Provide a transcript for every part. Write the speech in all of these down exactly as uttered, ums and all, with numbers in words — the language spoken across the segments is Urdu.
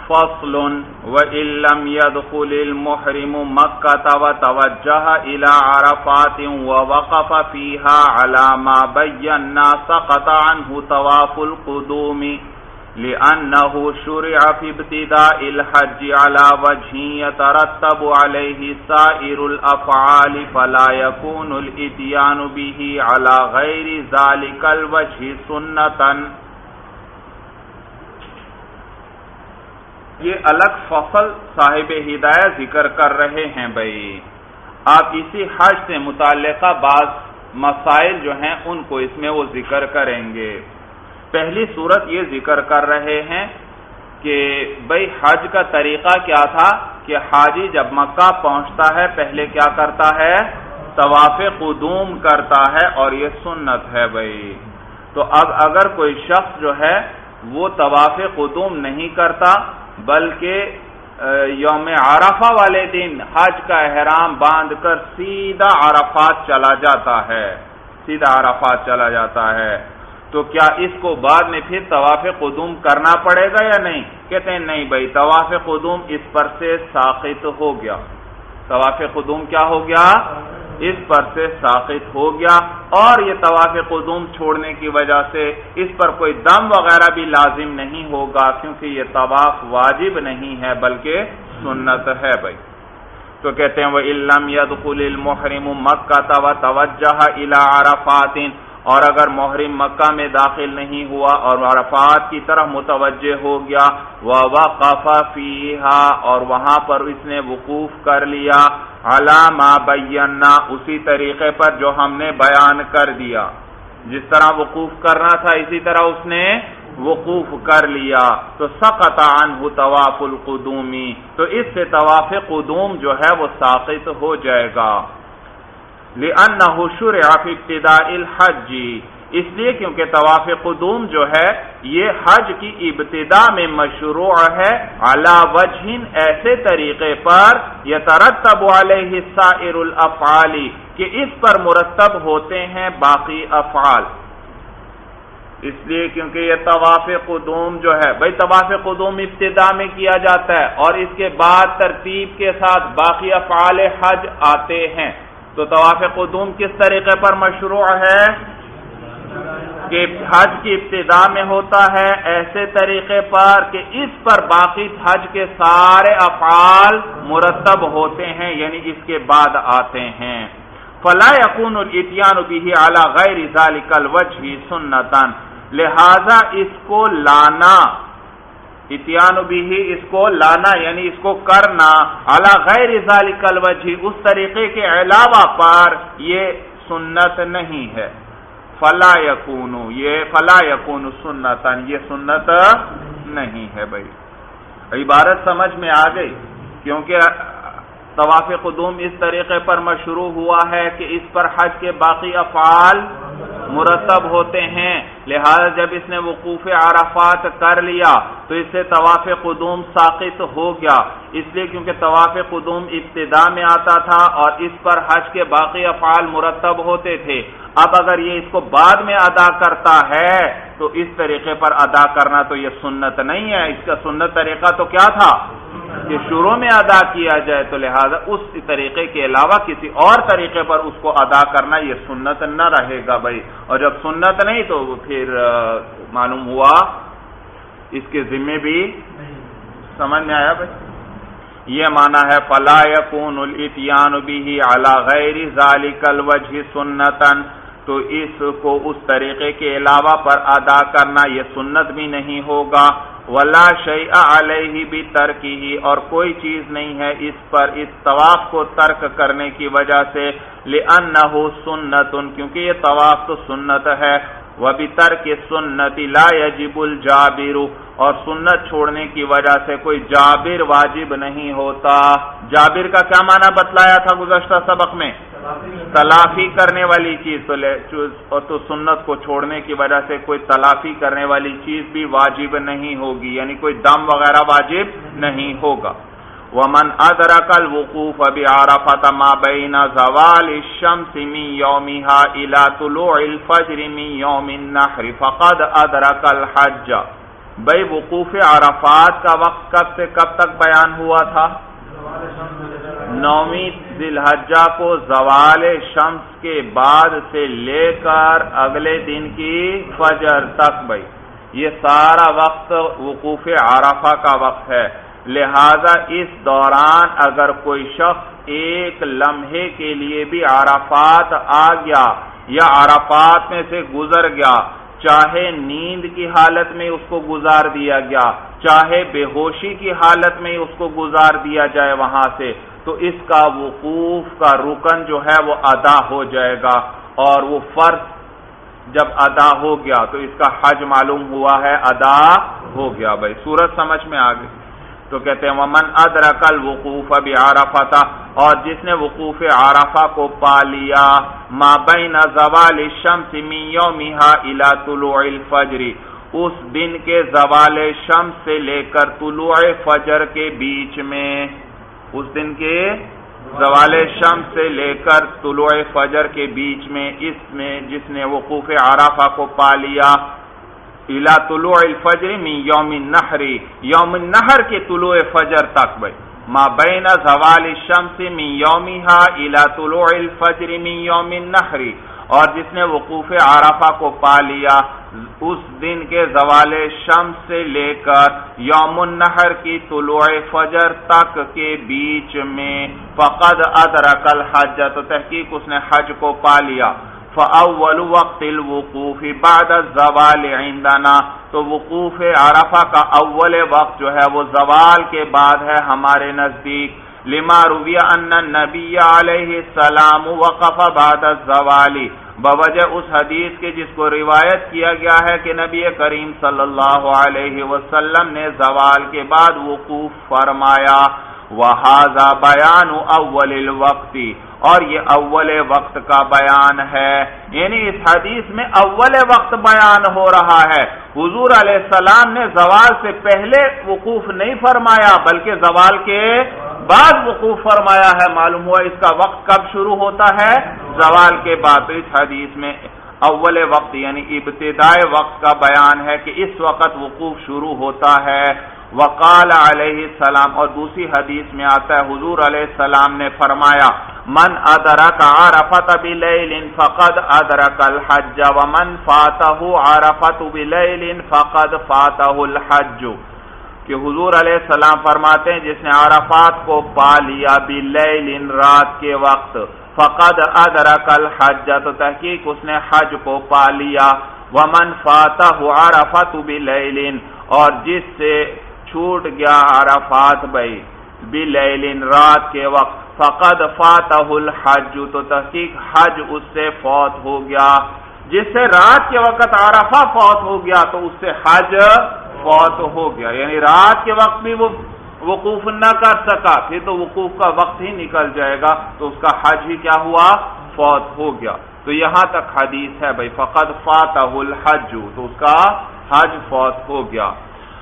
فصل وإن لم يدخل المحرم مكة وتوجه إلى عرفات ووقف فيها على ما بينا سقط عنه طواف القدوم لأنه شرع في ابتداء الحج على وجه يترتب عليه سائر الأفعال فلا يكون الإتيان به على غير ذلك الوجه سنة. یہ الگ فصل صاحب ہدایہ ذکر کر رہے ہیں بھائی. آپ اسی حج سے متعلقہ بعض مسائل جو ہیں ان کو اس میں وہ ذکر کریں گے. پہلی صورت یہ ذکر کر رہے ہیں کہ بھائی حج کا طریقہ کیا تھا کہ حاجی جب مکہ پہنچتا ہے پہلے کیا کرتا ہے؟ طواف قدوم کرتا ہے اور یہ سنت ہے بھائی. تو اب اگر کوئی شخص جو ہے وہ طواف قدوم نہیں کرتا بلکہ یوم عرفہ والے دن حج کا احرام باندھ کر سیدھا عرفات چلا جاتا ہے سیدھا عرفات چلا جاتا ہے تو کیا اس کو بعد میں پھر طواف قدوم کرنا پڑے گا یا نہیں؟ کہتے ہیں نہیں بھائی، طواف قدوم اس پر سے ساقط ہو گیا. طواف قدوم کیا ہو گیا؟ اس پر سے ساقط ہو گیا. اور یہ طواف قدوم چھوڑنے کی وجہ سے اس پر کوئی دم وغیرہ بھی لازم نہیں ہوگا کیونکہ یہ طواف واجب نہیں ہے بلکہ سنت ہے بھائی. تو کہتے ہیں وَإِن لَّمْ يَدْخُلِ الْمُحْرِمُ مَكَّةَ وَتَوَجَّهَ إِلَىٰ عَرَفَاتٍ، اور اگر محرم مکہ میں داخل نہیں ہوا اور عرفات کی طرف متوجہ ہو گیا وَوَقَفَ فِيهَا، اور وہاں پر اس نے وقوف کر لیا عَلَىٰ مَا بَيَّنَّا، اسی طریقے پر جو ہم نے بیان کر دیا، جس طرح وقوف کرنا تھا اسی طرح اس نے وقوف کر لیا تو سقط عنہ طواف القدوم، تو اس سے طواف قدوم جو ہے وہ ساقط ہو جائے گا. لأنه شرع في ابتداء الحج، اس لیے کیونکہ طواف قدوم جو ہے یہ حج کی ابتدا میں مشروع ہے علی وجہ، ایسے طریقے پر یترتب علیہ سائر الافعال، کہ اس پر مرتب ہوتے ہیں باقی افعال. اس لیے کیونکہ یہ طواف قدوم جو ہے بھائی طواف قدوم ابتدا میں کیا جاتا ہے اور اس کے بعد ترتیب کے ساتھ باقی افعال حج آتے ہیں. تو طواف قدوم کس طریقے پر مشروع ہے کہ حج کی ابتدا میں ہوتا ہے ایسے طریقے پر کہ اس پر باقی حج کے سارے افعال مرتب ہوتے ہیں، یعنی اس کے بعد آتے ہیں. فلا يكون الاتيان به على غير ذلك الوجه سنتا، لہذا اس کو لانا، اتیان بھی اس کو لانا یعنی اس کو کرنا علی غیر ذالک الوجہ، اس طریقے کے علاوہ پر یہ سنت نہیں ہے. فلا یکون، یہ فلا یکون سنتا، یہ سنت نہیں ہے بھائی. عبارت سمجھ میں آ گئی؟ کیونکہ طواف قدوم اس طریقے پر مشروع ہوا ہے کہ اس پر حج کے باقی افعال مرتب ہوتے ہیں، لہذا جب اس نے وقوف عرفات کر لیا تو اس سے طواف قدوم ساقط ہو گیا. اس لیے کیونکہ طواف قدوم ابتدا میں آتا تھا اور اس پر حج کے باقی افعال مرتب ہوتے تھے. اب اگر یہ اس کو بعد میں ادا کرتا ہے تو اس طریقے پر ادا کرنا تو یہ سنت نہیں ہے. اس کا سنت طریقہ تو کیا تھا کہ شروع میں ادا کیا جائے، تو لہذا اس طریقے کے علاوہ کسی اور طریقے پر اس کو ادا کرنا یہ سنت نہ رہے گا بھائی. اور جب سنت نہیں تو پھر معلوم ہوا اس کے ذمے بھی سمجھ میں آیا بھائی. یہ معنی ہے فلا یکون الاتیان به علی غیر ذالک الوجہ سنتا، تو اس کو اس طریقے کے علاوہ پر ادا کرنا یہ سنت بھی نہیں ہوگا. ولا شیء علیہ بترکہ، اور کوئی چیز نہیں ہے اس پر اس طواف کو ترک کرنے کی وجہ سے، لأنہ سنت، کیونکہ یہ طواف تو سنت ہے. وبترک سنت لا یجب الجابر، اور سنت چھوڑنے کی وجہ سے کوئی جابر واجب نہیں ہوتا. جابر کا کیا معنی بتلایا تھا گزشتہ سبق میں؟ تلافی کرنے والی چیز. تو تو سنت کو چھوڑنے کی وجہ سے کوئی تلافی کرنے والی چیز بھی واجب نہیں ہوگی، یعنی کوئی دم وغیرہ واجب نہیں ہوگا. ومن ادرک الوقوف بعرفۃ ما بین زوال الشمس من یومها الى طلوع الفجر من یوم النحر فقد ادرک الحج، بھئی وقوف عرفات کا وقت کب سے کب تک بیان ہوا تھا؟ نویں ذی الحجہ کو زوال شمس کے بعد سے لے کر اگلے دن کی فجر تک بھئی یہ سارا وقت وقوف عرفہ کا وقت ہے. لہذا اس دوران اگر کوئی شخص ایک لمحے کے لیے بھی عرفات آ گیا یا عرفات میں سے گزر گیا، چاہے نیند کی حالت میں اس کو گزار دیا گیا، چاہے بے ہوشی کی حالت میں اس کو گزار دیا جائے وہاں سے، تو اس کا وقوف کا رکن جو ہے وہ ادا ہو جائے گا، اور وہ فرض جب ادا ہو گیا تو اس کا حج معلوم ہوا ہے ادا ہو گیا. بھائی سورت سمجھ میں آ گئی؟ تو کہتے ہیں ومن ادرک الوقوف بعرفہ، اور جس نے وقوف عرفہ کو پا لیا ما بین زوال الشمس من یومها الى طلوع الفجر، اس دن کے زوال شمس سے لے کر طلوع فجر کے بیچ میں، اس دن کے زوال شمس سے لے کر طلوع فجر کے بیچ میں، اس میں جس نے وقوف عرفہ کو پا لیا الى طلوع الفجر من یوم النحر، یوم النحر کے طلوع فجر تک بھائی ما بین زوال الشمس من یومها الى طلوع الفجر من یوم النحر، اور جس نے وقوف عرفہ کو پا لیا اس دن کے زوال شمس سے لے کر یوم النحر کی طلوع فجر تک کے بیچ میں، فقد ادرک الحج، تو تحقیق اس نے حج کو پا لیا. فاول وقت الوقوف بعد الزوال عندنا، تو وقوف عرفہ کا اول وقت جو ہے وہ زوال کے بعد ہے ہمارے نزدیک. لما روی ان النبی علیہ السلام وقف بعد الزوال، بوجہ اس حدیث کے جس کو روایت کیا گیا ہے کہ نبی کریم صلی اللہ علیہ وسلم نے زوال کے بعد وقوف فرمایا. وہذا بیان اول الوقت، اور یہ اول وقت کا بیان ہے، یعنی اس حدیث میں اول وقت بیان ہو رہا ہے. حضور علیہ السلام نے زوال سے پہلے وقوف نہیں فرمایا بلکہ زوال کے بعد وقوف فرمایا ہے. معلوم ہوا اس کا وقت کب شروع ہوتا ہے؟ زوال کے بعد. تو اس حدیث میں اول وقت یعنی ابتدائے وقت کا بیان ہے کہ اس وقت وقوف شروع ہوتا ہے. وقال علیہ السلام، اور دوسری حدیث میں آتا ہے حضور علیہ السلام نے فرمایا من ادرک عرفۃ بلیل فقد ادرک الحج ومن فاتہ عرفۃ بلیل فقد فاتہ الحج، کہ حضور علیہ السلام فرماتے ہیں جس نے عرفات کو پا لیا بلیل رات کے وقت، فقد ادرک الحج، تو تحقیق اس نے حج کو پا لیا. ومن فاتہ عرفۃ بلیل، اور جس سے چھوٹ گیا عرفات بھائی بلیل رات کے وقت، فقد فاتہ الحج، تو تحقیق حج اس سے فوت ہو گیا. جس سے رات کے وقت عرفہ فوت ہو گیا تو اس سے حج فوت ہو گیا، یعنی رات کے وقت بھی وہ وقوف نہ کر سکا پھر تو وقوف کا وقت ہی نکل جائے گا تو اس کا حج ہی کیا ہوا؟ فوت ہو گیا. تو یہاں تک حدیث ہے بھائی فقد فاتہ الحج، تو اس کا حج فوت ہو گیا.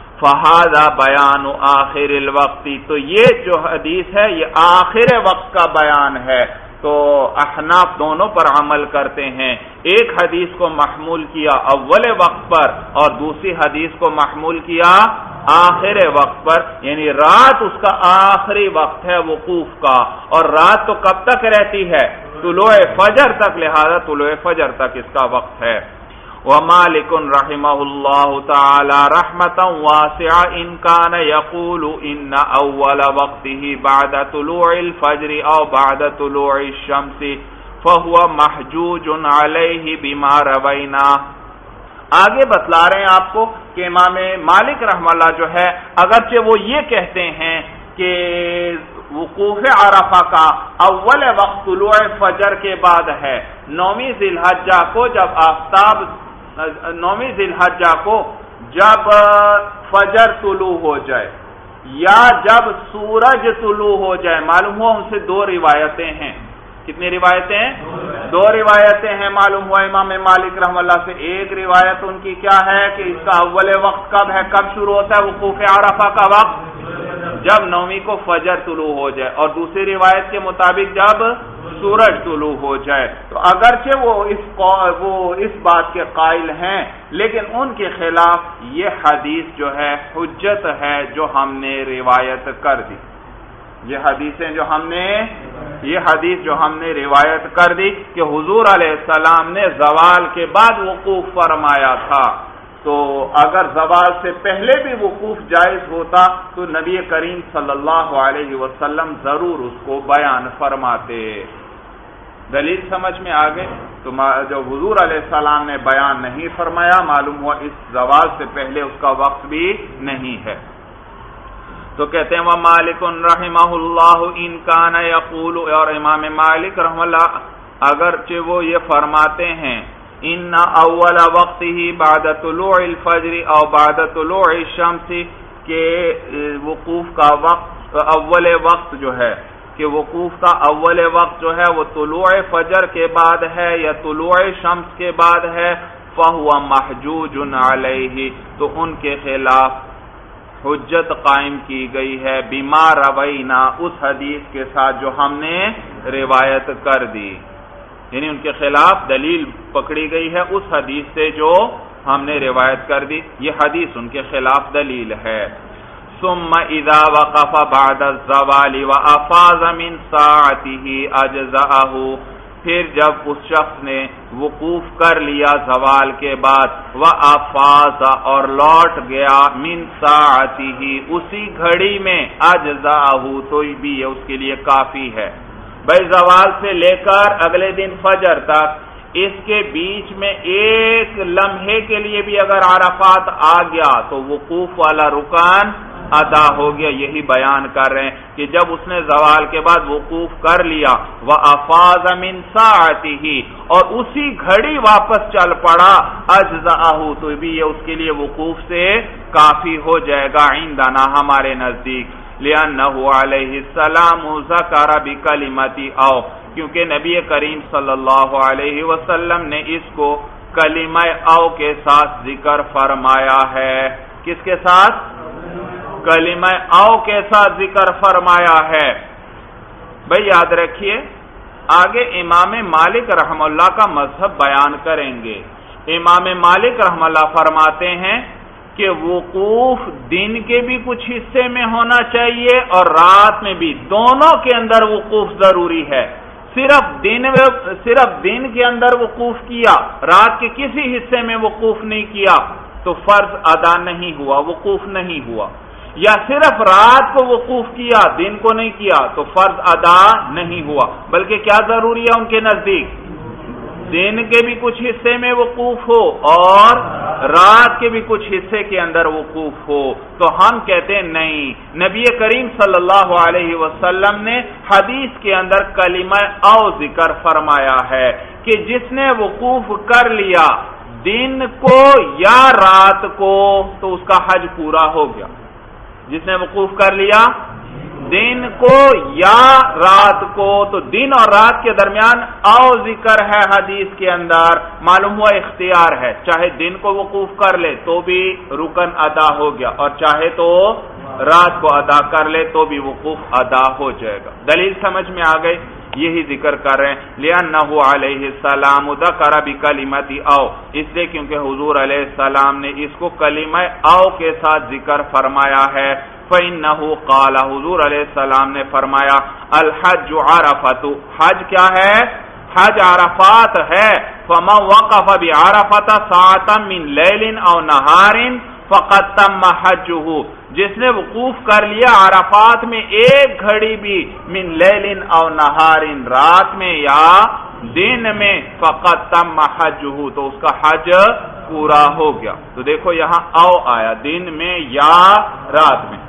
فہذا بیان آخر الوقت، تو یہ جو حدیث ہے یہ آخر وقت کا بیان ہے. تو احناف دونوں پر عمل کرتے ہیں، ایک حدیث کو محمول کیا اول وقت پر اور دوسری حدیث کو محمول کیا آخر وقت پر، یعنی رات اس کا آخری وقت ہے وقوف کا، اور رات تو کب تک رہتی ہے؟ طلوع فجر تک، لہذا طلوع فجر تک اس کا وقت ہے. ومالک رحمہ اللہ تعالی رحمتا واسعہ ان کان یقول ان اول وقته بعد طلوع الفجر او بعد طلوع الشمس فهو محجوج علیہ بما روینا. آگے بتلا رہے ہیں آپ کو کہ امام مالک رحمہ اللہ جو ہے اگرچہ وہ یہ کہتے ہیں کہ وقوف عرفہ کا اول وقت طلوع فجر کے بعد ہے، نویں ذی الحجہ کو جب آفتاب نویں ذی الحجہ کو جب فجر طلوع ہو جائے یا جب سورج طلوع ہو جائے. معلوم ہوا ان سے دو روایتیں ہیں. کتنی روایتیں ہیں؟ دو روایتیں ہیں معلوم ہوا امام مالک رحمہ اللہ سے. ایک روایت ان کی کیا ہے کہ اس کا اول وقت کب ہے، کب شروع ہوتا ہے وقوف عرفہ کا وقت؟ جب نویں کو فجر طلوع ہو جائے. اور دوسری روایت کے مطابق جب سورج طلوع ہو جائے. تو اگرچہ وہ اس وہ اس بات کے قائل ہیں لیکن ان کے خلاف یہ حدیث جو ہے حجت ہے جو ہم نے روایت کر دی. یہ حدیثیں جو ہم نے یہ حدیث جو ہم نے روایت کر دی کہ حضور علیہ السلام نے زوال کے بعد وقوف فرمایا تھا، تو اگر زوال سے پہلے بھی وقوف جائز ہوتا تو نبی کریم صلی اللہ علیہ وسلم ضرور اس کو بیان فرماتے. دلیل سمجھ میں آ گئے؟ تو جو حضور علیہ السلام نے بیان نہیں فرمایا، معلوم ہوا اس زوال سے پہلے اس کا وقت بھی نہیں ہے. تو کہتے ہیں وَمَالِكٌ رَحِمَهُ اللَّهُ إِن كَانَ يَقُولُ، اور امام مالک رحمہ اللہ اگرچہ وہ یہ فرماتے ہیں ان اول وقته بعد طلوع الفجر او بعد طلوع الشمس، کہ وقوف کا وقت اول وقت جو ہے کہ وقوف کا اول وقت جو ہے وہ طلوع فجر کے بعد ہے یا طلوع شمس کے بعد ہے، فَهُوَ مَحْجُوجٌ عَلَيْهِ، تو ان کے خلاف حجت قائم کی گئی ہے بما روینا، اس حدیث کے ساتھ جو ہم نے روایت کر دی، یعنی ان کے خلاف دلیل پکڑی گئی ہے اس حدیث سے جو ہم نے روایت کر دی، یہ حدیث ان کے خلاف دلیل ہے. ثم اذا وقف بعد الزوال وافاض من ساعته اجزاءه، پھر جب اس شخص نے وقوف کر لیا زوال کے بعد، وافاض اور لوٹ گیا، من ساعته اسی گھڑی میں، اجزاءه تو بھی یہ اس کے لیے کافی ہے. بھائی زوال سے لے کر اگلے دن فجر تک اس کے بیچ میں ایک لمحے کے لیے بھی اگر عرفات آ گیا تو وقوف والا رکن ادا ہو گیا. یہی بیان کر رہے ہیں کہ جب اس نے زوال کے بعد وقوف کر لیا، وَأَفَاضَ مِن سَاعَتِهِ، اور اسی گھڑی واپس چل پڑا، اجزاءہ تو بھی یہ اس کے لیے وقوف سے کافی ہو جائے گا عندنا ہمارے نزدیک. لِأَنَّهُ عَلَيْهِ السَّلَامُ ذَكَرَ بِكَلِمَةِ أَوْ، کیونکہ نبی کریم صلی اللہ علیہ وسلم نے اس کو کلمہ او کے ساتھ ذکر فرمایا ہے. کس کے ساتھ؟ کلمہ او کے ساتھ ذکر فرمایا ہے. بھئی یاد رکھیے آگے امام مالک رحمہ اللہ کا مذہب بیان کریں گے. امام مالک رحمہ اللہ فرماتے ہیں کہ وقوف دن کے بھی کچھ حصے میں ہونا چاہیے اور رات میں بھی، دونوں کے اندر وقوف ضروری ہے. صرف دن صرف دن کے اندر وقوف کیا، رات کے کسی حصے میں وقوف نہیں کیا تو فرض ادا نہیں ہوا، وقوف نہیں ہوا. یا صرف رات کو وقوف کیا، دن کو نہیں کیا تو فرض ادا نہیں ہوا. بلکہ کیا ضروری ہے ان کے نزدیک؟ دن کے بھی کچھ حصے میں وقوف ہو اور رات کے بھی کچھ حصے کے اندر وقوف ہو. تو ہم کہتے ہیں نہیں، نبی کریم صلی اللہ علیہ وسلم نے حدیث کے اندر کلمہ او ذکر فرمایا ہے کہ جس نے وقوف کر لیا دن کو یا رات کو تو اس کا حج پورا ہو گیا. جس نے وقوف کر لیا دن کو یا رات کو، تو دن اور رات کے درمیان او ذکر ہے حدیث کے اندر، معلوم ہوا اختیار ہے، چاہے دن کو وقوف کر لے تو بھی رکن ادا ہو گیا اور چاہے تو رات کو ادا کر لے تو بھی وقوف ادا ہو جائے گا. دلیل سمجھ میں آ گئی؟ یہی ذکر کر رہے ہیں لِأَنَّهُ عَلَيْهِ السَّلَامُ ذَكَرَ بِكَلِمَةِ او، اس لیے کیونکہ حضور علیہ السلام نے اس کو کلمہ او کے ساتھ ذکر فرمایا ہے. فَإِنَّهُ قَالَ، حضور علیہ السلام نے فرمایا الحج عرفۃ، حج کیا ہے؟ حج عرفات ہے. فَمَنْ وَقَفَ بِعَرَفَةَ سَاعَةً مِنْ لَيْلٍ أَوْ نَهَارٍ فَقَدْ تَمَّ حَجُّهُ، جس نے وقوف کر لیا عرفات میں ایک گھڑی بھی، من لیلن او نہارن، رات میں یا دن میں، فقط تم حجہ، تو اس کا حج پورا ہو گیا. تو دیکھو یہاں او آیا، دن میں یا رات میں.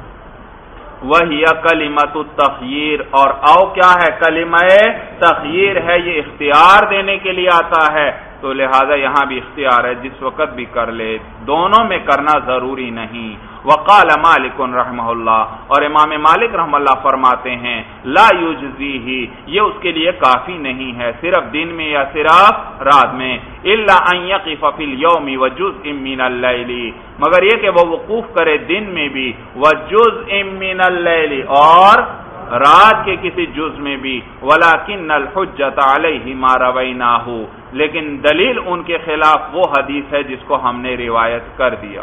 وہی کلمۃ التخییر، اور او کیا ہے؟ کلمہ تخییر ہے، یہ اختیار دینے کے لیے آتا ہے، تو لہذا یہاں بھی اختیار ہے، جس وقت بھی کر لے، دونوں میں کرنا ضروری نہیں. وقال مالک رحمہ اللہ، اور امام مالک رحمہ اللہ فرماتے ہیں لا یجزیہ، یہ اس کے لیے کافی نہیں ہے صرف دن میں یا صرف رات میں، الا ان یقف فی الیوم وجزء من اللیل، مگر یہ کہ وہ وقوف کرے دن میں بھی، وجزء من اللیل، اور رات کے کسی جز میں بھی، وَلَكِنَّ الْحُجَّةَ عَلَيْهِ مَا رَوَيْنَاهُ، لیکن دلیل ان کے خلاف وہ حدیث ہے جس کو ہم نے روایت کر دیا۔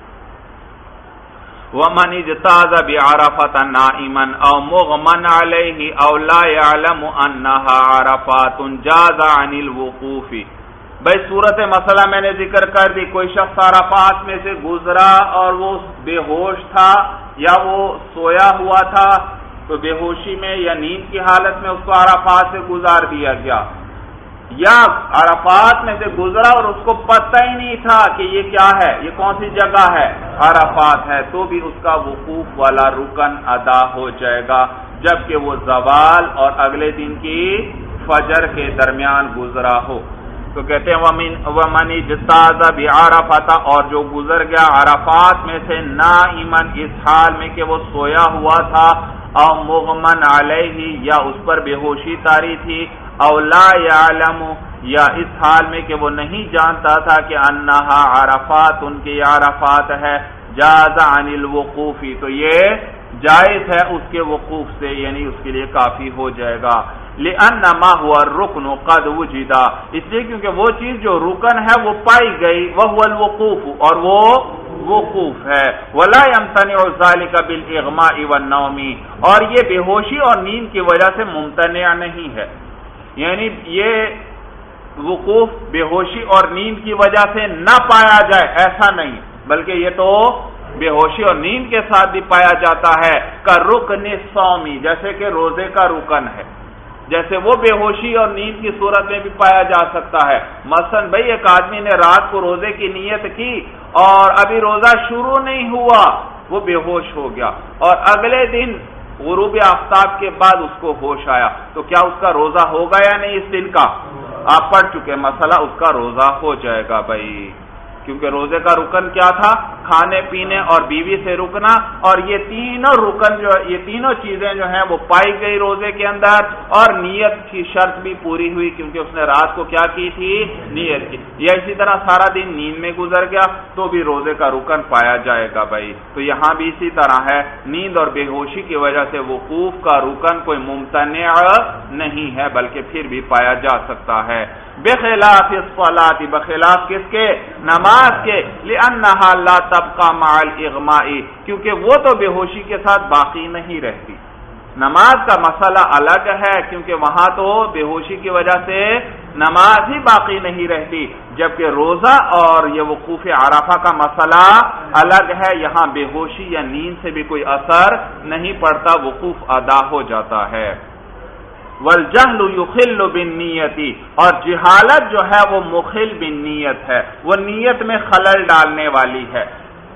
وَمَنِ اجْتَازَ بِعَرَفَةَ نَائِمًا أَوْ مُغْمًا عَلَيْهِ أَوْ لَا يَعْلَمُ أَنَّهَا عَرَفَاتٌ جَازَ عَنِ الْوُقُوفِ۔ بھائی صورت مسئلہ میں نے ذکر کر دی، کوئی شخص عرفات میں سے گزرا اور وہ بے ہوش تھا یا وہ سویا ہوا تھا، تو بے ہوشی میں یا نیند کی حالت میں اس کو عرفات سے گزار دیا گیا، یا عرفات میں سے گزرا اور اس کو پتہ ہی نہیں تھا کہ یہ کیا ہے، یہ کون سی جگہ ہے، عرفات ہے، تو بھی اس کا وقوف والا رکن ادا ہو جائے گا، جبکہ وہ زوال اور اگلے دن کی فجر کے درمیان گزرا ہو۔ تو کہتے ہیں وَمَنِ اجْتَازَ بِعَرَفَةَ، اور جو گزر گیا عرفات میں سے نائمًا، اس حال میں کہ وہ سویا ہوا تھا، او مغمن علیہ، یا اس پر بے ہوشی طاری تھی، او لا یعلم، یا اس حال میں کہ وہ نہیں جانتا تھا کہ انہا عرفات، ان کی عرفات ہے، جاز عن الوقوف، تو یہ جائز ہے اس کے وقوف سے، یعنی اس کے لیے کافی ہو جائے گا۔ لِأَنَّ مَا هُوَ الرُّكْنُ قَدْ وُجِدَ، اس لیے کیونکہ وہ چیز جو رکن ہے وہ پائی گئی، وَهُوَ الْوُقُوفُ، اور وہ وقوف ہے، وَلَا يَمْتَنِعُ ذَلِكَ بِالْإِغْمَاءِ وَالنَّوْمِ، اور یہ بے ہوشی اور نیند کی وجہ سے ممتنع نہیں ہے، یعنی یہ وقوف بے ہوشی اور نیند کی وجہ سے نہ پایا جائے ایسا نہیں، بلکہ یہ تو بے ہوشی اور نیند کے ساتھ بھی پایا جاتا ہے، کا رکن الصومی، جیسے کہ روزے کا رکن ہے، جیسے وہ بے ہوشی اور نیند کی صورت میں بھی پایا جا سکتا ہے۔ مثلا بھئی ایک آدمی نے رات کو روزے کی نیت کی اور ابھی روزہ شروع نہیں ہوا، وہ بے ہوش ہو گیا، اور اگلے دن غروب آفتاب کے بعد اس کو ہوش آیا، تو کیا اس کا روزہ ہوگا یا نہیں اس دن کا؟ آپ پڑھ چکے مسئلہ، اس کا روزہ ہو جائے گا بھائی، کیونکہ روزے کا رکن کیا تھا؟ کھانے پینے اور بیوی سے رکنا، اور یہ تینوں رکن جو یہ تینوں چیزیں جو ہیں وہ پائی گئی روزے کے اندر، اور نیت کی شرط بھی پوری ہوئی کیونکہ اس نے رات کو کیا کی تھی؟ نیت کی۔ یا اسی طرح سارا دن نیند میں گزر گیا تو بھی روزے کا رکن پایا جائے گا بھائی۔ تو یہاں بھی اسی طرح ہے، نیند اور بے ہوشی کی وجہ سے وقوف کا رکن کوئی ممتنع نہیں ہے، بلکہ پھر بھی پایا جا سکتا ہے۔ بخلاف الصلاۃ، بخلاف کس کے؟ نماز کے، لأنها لا تبقى مع الاغماء، کیونکہ وہ تو بے ہوشی کے ساتھ باقی نہیں رہتی۔ نماز کا مسئلہ الگ ہے کیونکہ وہاں تو بے ہوشی کی وجہ سے نماز ہی باقی نہیں رہتی، جبکہ روزہ اور یہ وقوف عرفہ کا مسئلہ الگ ہے، یہاں بے ہوشی یا نیند سے بھی کوئی اثر نہیں پڑتا، وقوف ادا ہو جاتا ہے۔ والجہل یخل بالنیت، اور جہالت جو ہے وہ مخل بالنیت ہے، وہ نیت میں خلل ڈالنے والی ہے۔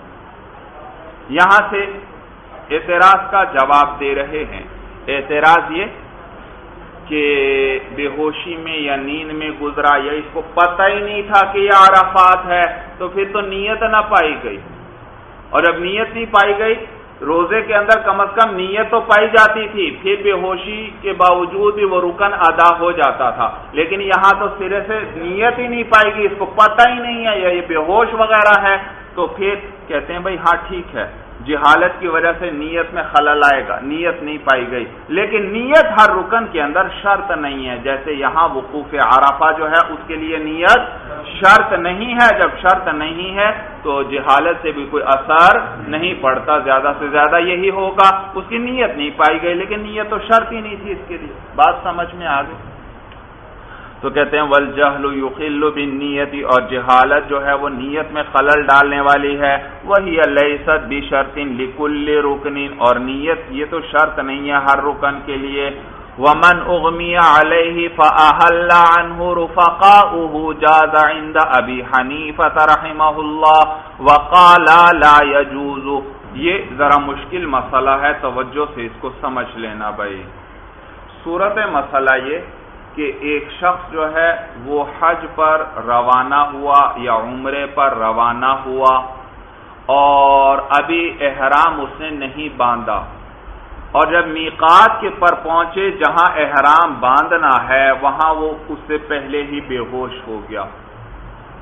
یہاں سے اعتراض کا جواب دے رہے ہیں۔ اعتراض یہ کہ بے ہوشی میں یا نیند میں گزرا، یا اس کو پتہ ہی نہیں تھا کہ یہ عرفات ہے، تو پھر تو نیت نہ پائی گئی، اور جب نیت نہیں پائی گئی، روزے کے اندر کم از کم نیت تو پائی جاتی تھی، پھر بے ہوشی کے باوجود بھی وہ رکن ادا ہو جاتا تھا، لیکن یہاں تو سرے سے نیت ہی نہیں پائی گئی، اس کو پتہ ہی نہیں ہے یا یہ بے ہوش وغیرہ ہے، تو پھر کہتے ہیں بھائی ہاں ٹھیک ہے، جہالت کی وجہ سے نیت میں خلل آئے گا، نیت نہیں پائی گئی، لیکن نیت ہر رکن کے اندر شرط نہیں ہے، جیسے یہاں وقوف عرفہ جو ہے اس کے لیے نیت شرط نہیں ہے، جب شرط نہیں ہے تو جہالت سے بھی کوئی اثر نہیں پڑتا، زیادہ سے زیادہ یہی ہوگا اس کی نیت نہیں پائی گئی، لیکن نیت تو شرط ہی نہیں تھی اس کے لیے۔ بات سمجھ میں آ گئی؟ تو کہتے ہیں والجہل یخل بالنیت، اور جہالت جو ہے وہ نیت میں خلل ڈالنے والی ہے، وہی لیست بشرط لکل رکن، اور نیت یہ تو شرط نہیں ہے ہر رکن کے لیے۔ ومن اغمی علیہ فاحل عنہ رفقاؤہ جاز عند ابی حنیفہ رحمہ اللہ وقال لا يجوز۔ یہ ذرا مشکل مسئلہ ہے، توجہ سے اس کو سمجھ لینا بھائی۔ صورت مسئلہ یہ کہ ایک شخص جو ہے وہ حج پر روانہ ہوا یا عمرے پر روانہ ہوا، اور ابھی احرام اس نے نہیں باندھا، اور جب میقات کے پر پہنچے جہاں احرام باندھنا ہے وہاں وہ اس سے پہلے ہی بے ہوش ہو گیا،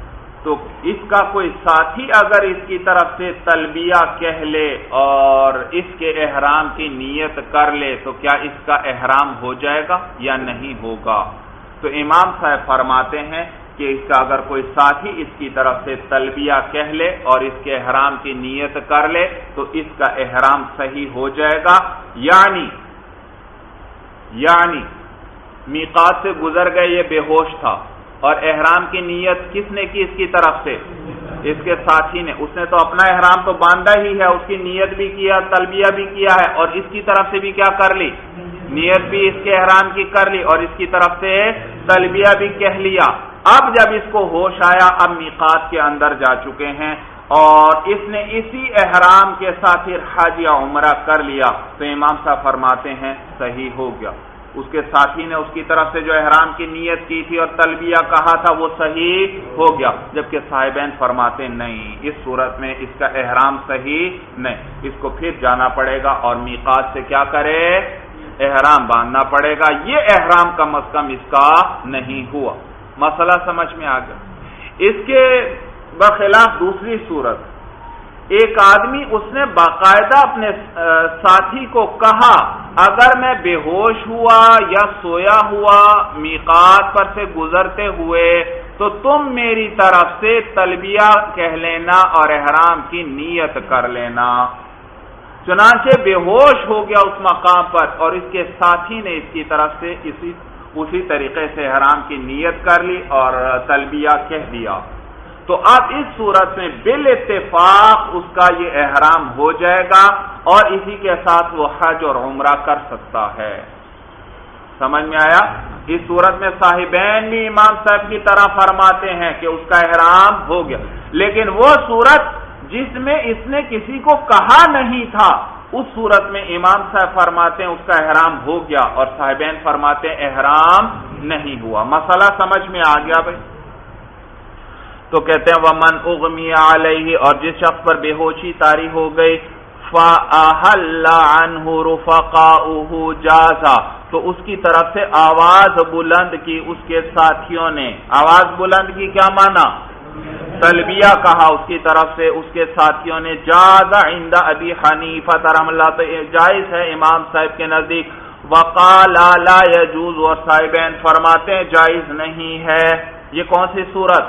تو اس کا کوئی ساتھی اگر اس کی طرف سے تلبیہ کہہ لے اور اس کے احرام کی نیت کر لے تو کیا اس کا احرام ہو جائے گا یا نہیں ہوگا؟ تو امام صاحب فرماتے ہیں کہ اس کا اگر کوئی ساتھی اس کی طرف سے تلبیہ کہہ لے اور اس کے احرام کی نیت کر لے تو اس کا احرام صحیح ہو جائے گا، یعنی یعنی میقات سے گزر گئے، یہ بے ہوش تھا اور احرام کی نیت کس نے کی؟ اس کی طرف سے اس کے ساتھی نے۔ اس نے تو اپنا احرام تو باندھا ہی ہے، اس کی نیت بھی کیا، تلبیہ بھی کیا ہے، اور اس کی طرف سے بھی کیا کر لی؟ نیت بھی اس کے احرام کی کر لی اور اس کی طرف سے تلبیہ بھی کہہ لیا۔ اب جب اس کو ہوش آیا، اب میقات کے اندر جا چکے ہیں اور اس نے اسی احرام کے ساتھ حج یا عمرہ کر لیا تو امام صاحب فرماتے ہیں صحیح ہو گیا۔ اس کے ساتھی نے اس کی طرف سے جو احرام کی نیت کی تھی اور تلبیہ کہا تھا وہ صحیح ہو گیا، جبکہ صاحبین فرماتے نہیں، اس صورت میں اس کا احرام صحیح نہیں، اس کو پھر جانا پڑے گا اور میقات سے کیا کرے؟ احرام باندھنا پڑے گا۔ یہ احرام کم از کم اس کا نہیں ہوا۔ مسئلہ سمجھ میں آ گیا۔ اس کے برخلاف دوسری صورت، ایک آدمی اس نے باقاعدہ اپنے ساتھی کو کہا اگر میں بے ہوش ہوا یا سویا ہوا میقات پر سے گزرتے ہوئے تو تم میری طرف سے تلبیہ کہہ لینا اور احرام کی نیت کر لینا۔ چنانچہ بے ہوش ہو گیا اس مقام پر اور اس کے ساتھی نے اس کی طرف سے اسی اسی طریقے سے احرام کی نیت کر لی اور تلبیہ کہہ دیا، تو اب اس صورت میں بالاتفاق اس کا یہ احرام ہو جائے گا اور اسی کے ساتھ وہ حج اور عمرہ کر سکتا ہے۔ سمجھ میں آیا؟ اس صورت میں صاحبین بھی امام صاحب کی طرح فرماتے ہیں کہ اس کا احرام ہو گیا، لیکن وہ صورت جس میں اس نے کسی کو کہا نہیں تھا اس صورت میں امام صاحب فرماتے ہیں اس کا احرام ہو گیا اور صاحبین فرماتے ہیں احرام نہیں ہوا۔ مسئلہ سمجھ میں آ گیا بھائی؟ تو کہتے ہیں ومن اغمی علیہ، اور جس شخص پر بے ہوشی طاری ہو گئی، فاحل عنہ رفقاؤہ جازا، تو اس کی طرف سے آواز بلند کی اس کے ساتھیوں نے۔ آواز بلند کی کیا معنی؟ تلبیہ کہا اس کی طرف سے اس کے ساتھیوں نے۔ جازا عند ابی حنیفہ رحمہ اللہ، تو جائز ہے امام صاحب کے نزدیک۔ وقال لا يجوز، اور صاحبین فرماتے ہیں جائز نہیں ہے۔ یہ کون سی صورت؟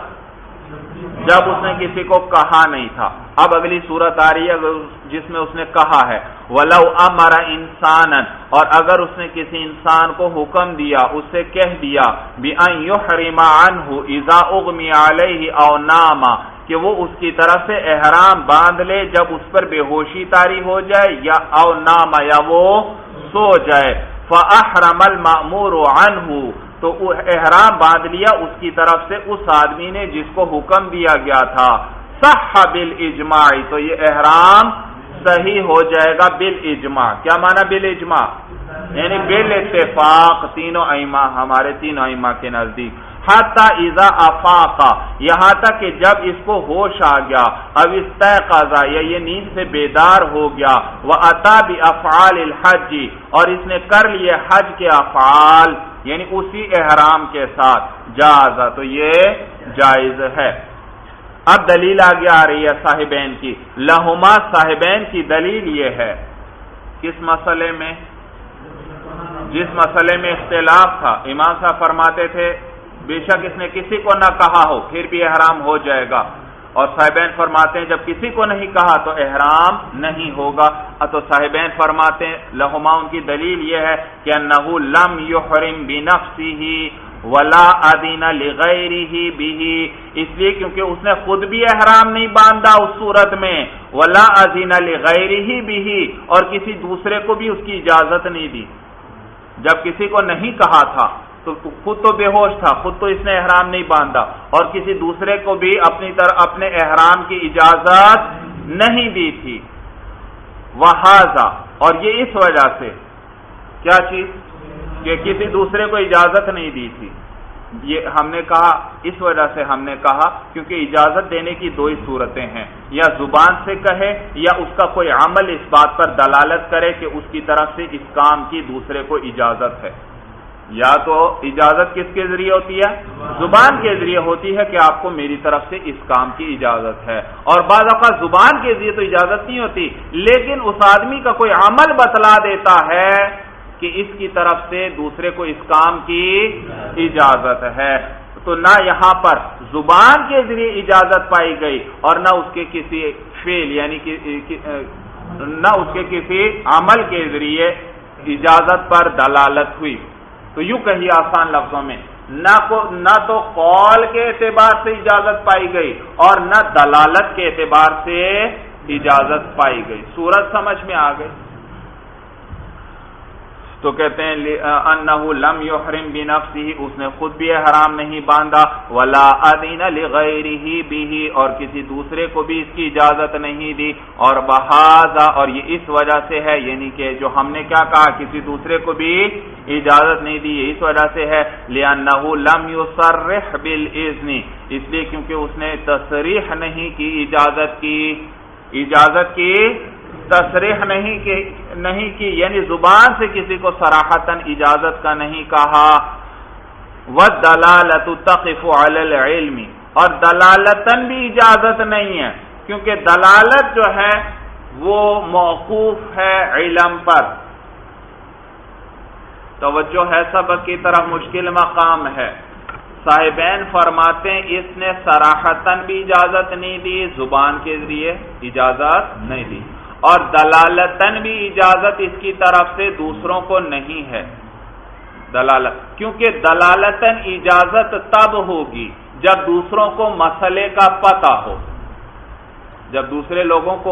جب اس نے کسی کو کہا نہیں تھا۔ اب اگلی صورت آ رہی ہے جس میں اس نے کہا ہے وَلَوْ أَمَرَ إِنسَانًا، اور اگر اس نے کسی انسان کو حکم دیا، اس سے کہہ دیا بِأَنْ يُحْرِمَ عَنْهُ إِذَا أُغْمِيَ عَلَيْهِ أَوْ نَامَ، کہ وہ اس کی طرف سے احرام باندھ لے جب اس پر بے ہوشی طاری ہو جائے یا او نام یا وہ سو جائے، فَأَحْرَمَ الْمَأْمُورُ عَنْهُ، تو احرام باندھ لیا اس کی طرف سے اس آدمی نے جس کو حکم دیا گیا تھا، صح بالاجماع، تو یہ احرام صحیح ہو جائے گا بالاجماع۔ کیا معنی بالاجماع؟ یعنی بالاتفاق تینوں ائمہ، ہمارے تینوں ائمہ کے نزدیک۔ حتی اذا افاق، یہاں تک کہ جب اس کو ہوش آ گیا، اب استيقظ، یا یہ نیند سے بیدار ہو گیا، واتى بافعال الحج، اور اس نے کر لیے حج کے افعال یعنی اسی احرام کے ساتھ، جازا، تو یہ جائز ہے۔ اب دلیل آگے آ رہی ہے صاحبین کی، لہما، صاحبین کی دلیل یہ ہے کس مسئلے میں؟ جس مسئلے میں اختلاف تھا، امام صاحب فرماتے تھے بے شک اس نے کسی کو نہ کہا ہو پھر بھی احرام ہو جائے گا، اور صاحبین فرماتے ہیں جب کسی کو نہیں کہا تو احرام نہیں ہوگا۔ تو صاحبین فرماتے ہیں لہما، ان کی دلیل یہ ہے کہ انہ لم یحرم بنفسہ ولا اذن لغیرہ بہ، اس لیے کیونکہ اس نے خود بھی احرام نہیں باندھا اس صورت میں، ولا اذن لغیرہ بہ، اور کسی دوسرے کو بھی اس کی اجازت نہیں دی۔ جب کسی کو نہیں کہا تھا تو خود تو بے ہوش تھا، خود تو اس نے احرام نہیں باندھا، اور کسی دوسرے کو بھی اپنی طرح اپنے احرام کی اجازت نہیں دی تھی۔ وہذا، اور یہ اس وجہ سے، کیا چیز؟ کہ کسی دوسرے کو اجازت نہیں دی تھی، یہ ہم نے کہا اس وجہ سے ہم نے کہا کیونکہ اجازت دینے کی دو ہی صورتیں ہیں، یا زبان سے کہے یا اس کا کوئی عمل اس بات پر دلالت کرے کہ اس کی طرف سے اس کام کی دوسرے کو اجازت ہے۔ یا تو اجازت کس کے ذریعے ہوتی ہے؟ زبان کے ذریعے ہوتی ہے کہ آپ کو میری طرف سے اس کام کی اجازت ہے، اور بعض اوقات زبان کے ذریعے تو اجازت نہیں ہوتی، لیکن اس آدمی کا کوئی عمل بتلا دیتا ہے کہ اس کی طرف سے دوسرے کو اس کام کی اجازت ہے، تو نہ یہاں پر زبان کے ذریعے اجازت پائی گئی اور نہ اس کے کسی فعل یعنی نہ اس کے کسی عمل کے ذریعے اجازت پر دلالت ہوئی۔ تو یوں کہیے آسان لفظوں میں، نہ کو نہ تو قول کے اعتبار سے اجازت پائی گئی اور نہ دلالت کے اعتبار سے اجازت پائی گئی۔ صورت سمجھ میں آ گئی؟ تو کہتے ہیں انہ لم یحرم بنفسہ، اس نے خود بھی احرام نہیں باندھا، ولا اذن لغیرہ بہ، اور کسی دوسرے کو بھی اس کی اجازت نہیں دی، اور بہذا، اور یہ اس وجہ سے ہے، یعنی کہ جو ہم نے کیا کہا کسی دوسرے کو بھی اجازت نہیں دی، یہ اس وجہ سے ہے لأنہ لم یصرح بالاذن، اس لیے کیونکہ اس نے تصریح نہیں کی اجازت کی اجازت کی تصریح نہیں کی نہیں کی یعنی زبان سے کسی کو صراحتاً اجازت کا نہیں کہا۔ والدلالۃ تقف علی العلم، اور دلالتاً بھی اجازت نہیں ہے، کیونکہ دلالت جو ہے وہ موقوف ہے علم پر۔ توجہ ہے سبق کی طرف، مشکل مقام ہے۔ صاحبین فرماتے ہیں اس نے صراحتاً بھی اجازت نہیں دی، زبان کے ذریعے اجازت نہیں دی، اور دلالتاً بھی اجازت اس کی طرف سے دوسروں کو نہیں ہے دلالت، کیونکہ دلالتاً اجازت تب ہوگی جب دوسروں کو مسئلے کا پتہ ہو، جب دوسرے لوگوں کو،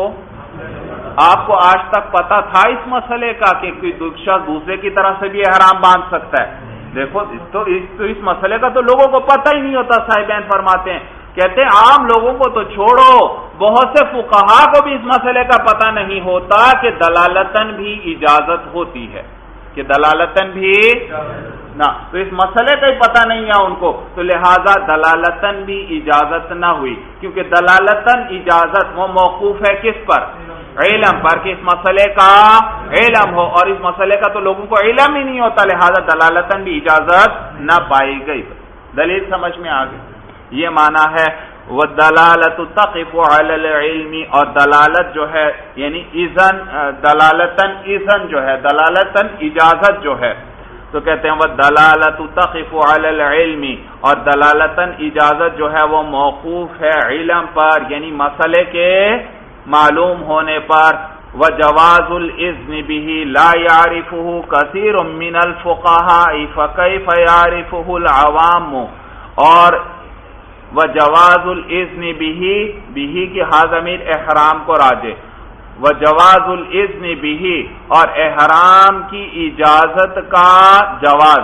آپ کو آج تک پتہ تھا اس مسئلے کا کہ کوئی شخص دوسرے کی طرف سے بھی احرام باندھ سکتا ہے؟ دیکھو تو اس, تو اس مسئلے کا تو لوگوں کو پتہ ہی نہیں ہوتا۔ صاحبین فرماتے ہیں، کہتے ہیں عام لوگوں کو تو چھوڑو، بہت سے فقہا کو بھی اس مسئلے کا پتہ نہیں ہوتا کہ دلالتاً بھی اجازت ہوتی ہے، کہ دلالتاً بھی نہ، تو اس مسئلے کا ہی پتہ نہیں ہے ان کو، تو لہذا دلالتاً بھی اجازت نہ ہوئی، کیونکہ دلالتاً اجازت وہ موقوف ہے کس پر؟ علم پر، کہ اس مسئلے کا علم ہو، اور اس مسئلے کا تو لوگوں کو علم ہی نہیں ہوتا، لہذا دلالتاً بھی اجازت نہ پائی گئی۔ دلیل سمجھ میں آ گئی؟ یہ معنی ہے وَالدَّلَالَةُ تَقِفُ عَلَى الْعِلْمِ، اور دلالت جو ہے یعنی اذن، دلالتاً اذن جو ہے، دلالتاً اجازت جو ہے، تو کہتے ہیں وَالدَّلَالَةُ تَقِفُ عَلَى الْعِلْمِ، اور دلالتاً اجازت جو ہے وہ موقوف ہے علم پر، یعنی مسئلے کے معلوم ہونے پر۔ وَجَوَازُ الْإِذْنِ بِهِ لَا يَعْرِفُهُ كَثِيرٌ مِّنَ الْفُقَهَاءِ فَكَيْفَ يَعْرِفُهُ الْعَوَامُ، اور وَجَوَازُ الْإِذْنِ بِهِ بِهِ کی ضمیر احرام کو راجع، وَجَوَازُ الْإِذْنِ بِهِ، اور احرام کی اجازت کا جواز،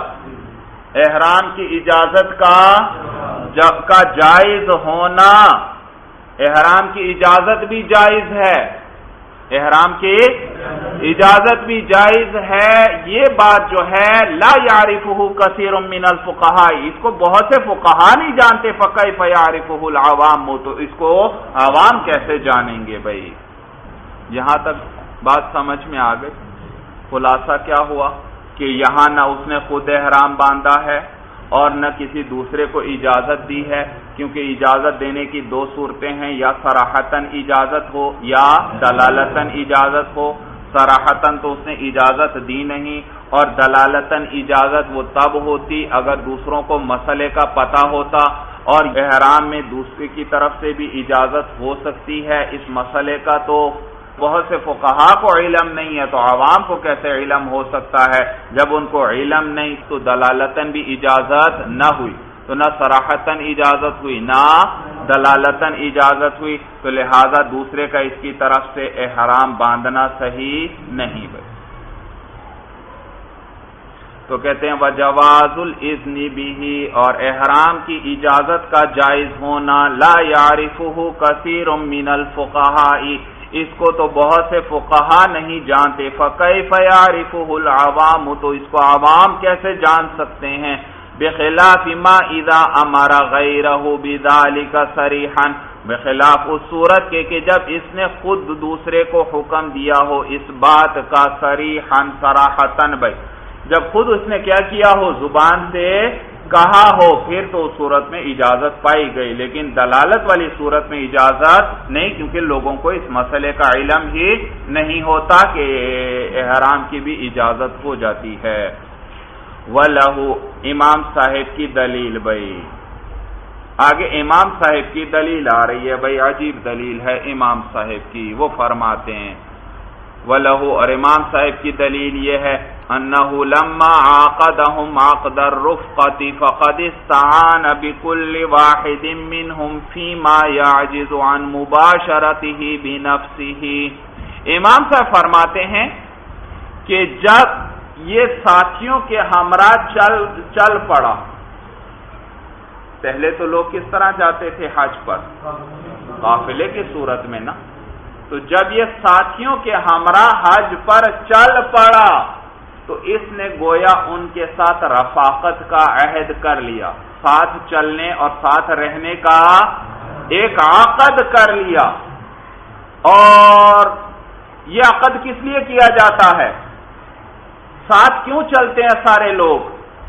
احرام کی اجازت کا کا جائز ہونا، احرام کی اجازت بھی جائز ہے، احرام کی اجازت بھی جائز ہے، یہ بات جو ہے لا یعرفہ کثیر من الفقہاء، اس کو بہت سے فقہاء نہیں جانتے، فکیف یعرفہ العوام، تو اس کو عوام کیسے جانیں گے بھائی؟ یہاں تک بات سمجھ میں آ گئی۔ خلاصہ کیا ہوا کہ یہاں نہ اس نے خود احرام باندھا ہے اور نہ کسی دوسرے کو اجازت دی ہے، کیونکہ اجازت دینے کی دو صورتیں ہیں، یا صراحتاً اجازت ہو یا دلالتاً اجازت ہو۔ صراحتاً تو اس نے اجازت دی نہیں، اور دلالتاً اجازت وہ تب ہوتی اگر دوسروں کو مسئلے کا پتہ ہوتا، اور احرام میں دوسرے کی طرف سے بھی اجازت ہو سکتی ہے اس مسئلے کا، تو بہت سے فقہاء کو علم نہیں ہے، تو عوام کو کیسے علم ہو سکتا ہے؟ جب ان کو علم نہیں تو دلالتاً بھی اجازت نہ ہوئی، تو نہ صراحتاً اجازت ہوئی نہ دلالتاً اجازت ہوئی، تو لہذا دوسرے کا اس کی طرف سے احرام باندھنا صحیح نہیں ہے۔ تو کہتے ہیں وَجَوَازُ الْإِذْنِ بِهِ، اور احرام کی اجازت کا جائز ہونا، لا يعرفه كثير من الفقهاء، اس کو تو بہت سے فقہا نہیں جانتے، فَكَيْفَ يَعْرِفُهُ الْعَوَامُ، تو اس کو عوام کیسے جان سکتے ہیں؟ بخلاف ما اذا امر غیرہ بذلک صریحا، بخلاف اس صورت کے کہ جب اس نے خود دوسرے کو حکم دیا ہو اس بات کا صریحا صراحتاً بھائی، جب خود اس نے کیا کیا ہو، زبان سے کہا ہو، پھر تو اس صورت میں اجازت پائی گئی، لیکن دلالت والی صورت میں اجازت نہیں، کیونکہ لوگوں کو اس مسئلے کا علم ہی نہیں ہوتا کہ احرام کی بھی اجازت ہو جاتی ہے۔ وَلَهُ امام صاحب کی دلیل بھائی، آگے امام صاحب کی دلیل آ رہی ہے بھائی، عجیب دلیل ہے امام صاحب کی۔ وہ فرماتے ہیں وَلَهُ، اور امام صاحب کی دلیل یہ ہے، أَنَّهُ لَمَّا عَاقَدَهُمْ عَقْدَ الرُّفْقَةِ فَقَدِ اسْتَعَانَ بِكُلِّ وَاحِدٍ مِّنْهُمْ فِي مَا يَعْجِزُ عَنْ مُبَاشَرَتِهِ بِنَفْسِهِ۔ امام صاحب فرماتے ہیں کہ جب یہ ساتھیوں کے ہمراہ چل چل پڑا، پہلے تو لوگ کس طرح جاتے تھے حج پر؟ قافلے کی صورت میں نا، تو جب یہ ساتھیوں کے ہمراہ حج پر چل پڑا تو اس نے گویا ان کے ساتھ رفاقت کا عہد کر لیا، ساتھ چلنے اور ساتھ رہنے کا ایک عقد کر لیا۔ اور یہ عقد کس لیے کیا جاتا ہے؟ ساتھ کیوں چلتے ہیں سارے لوگ؟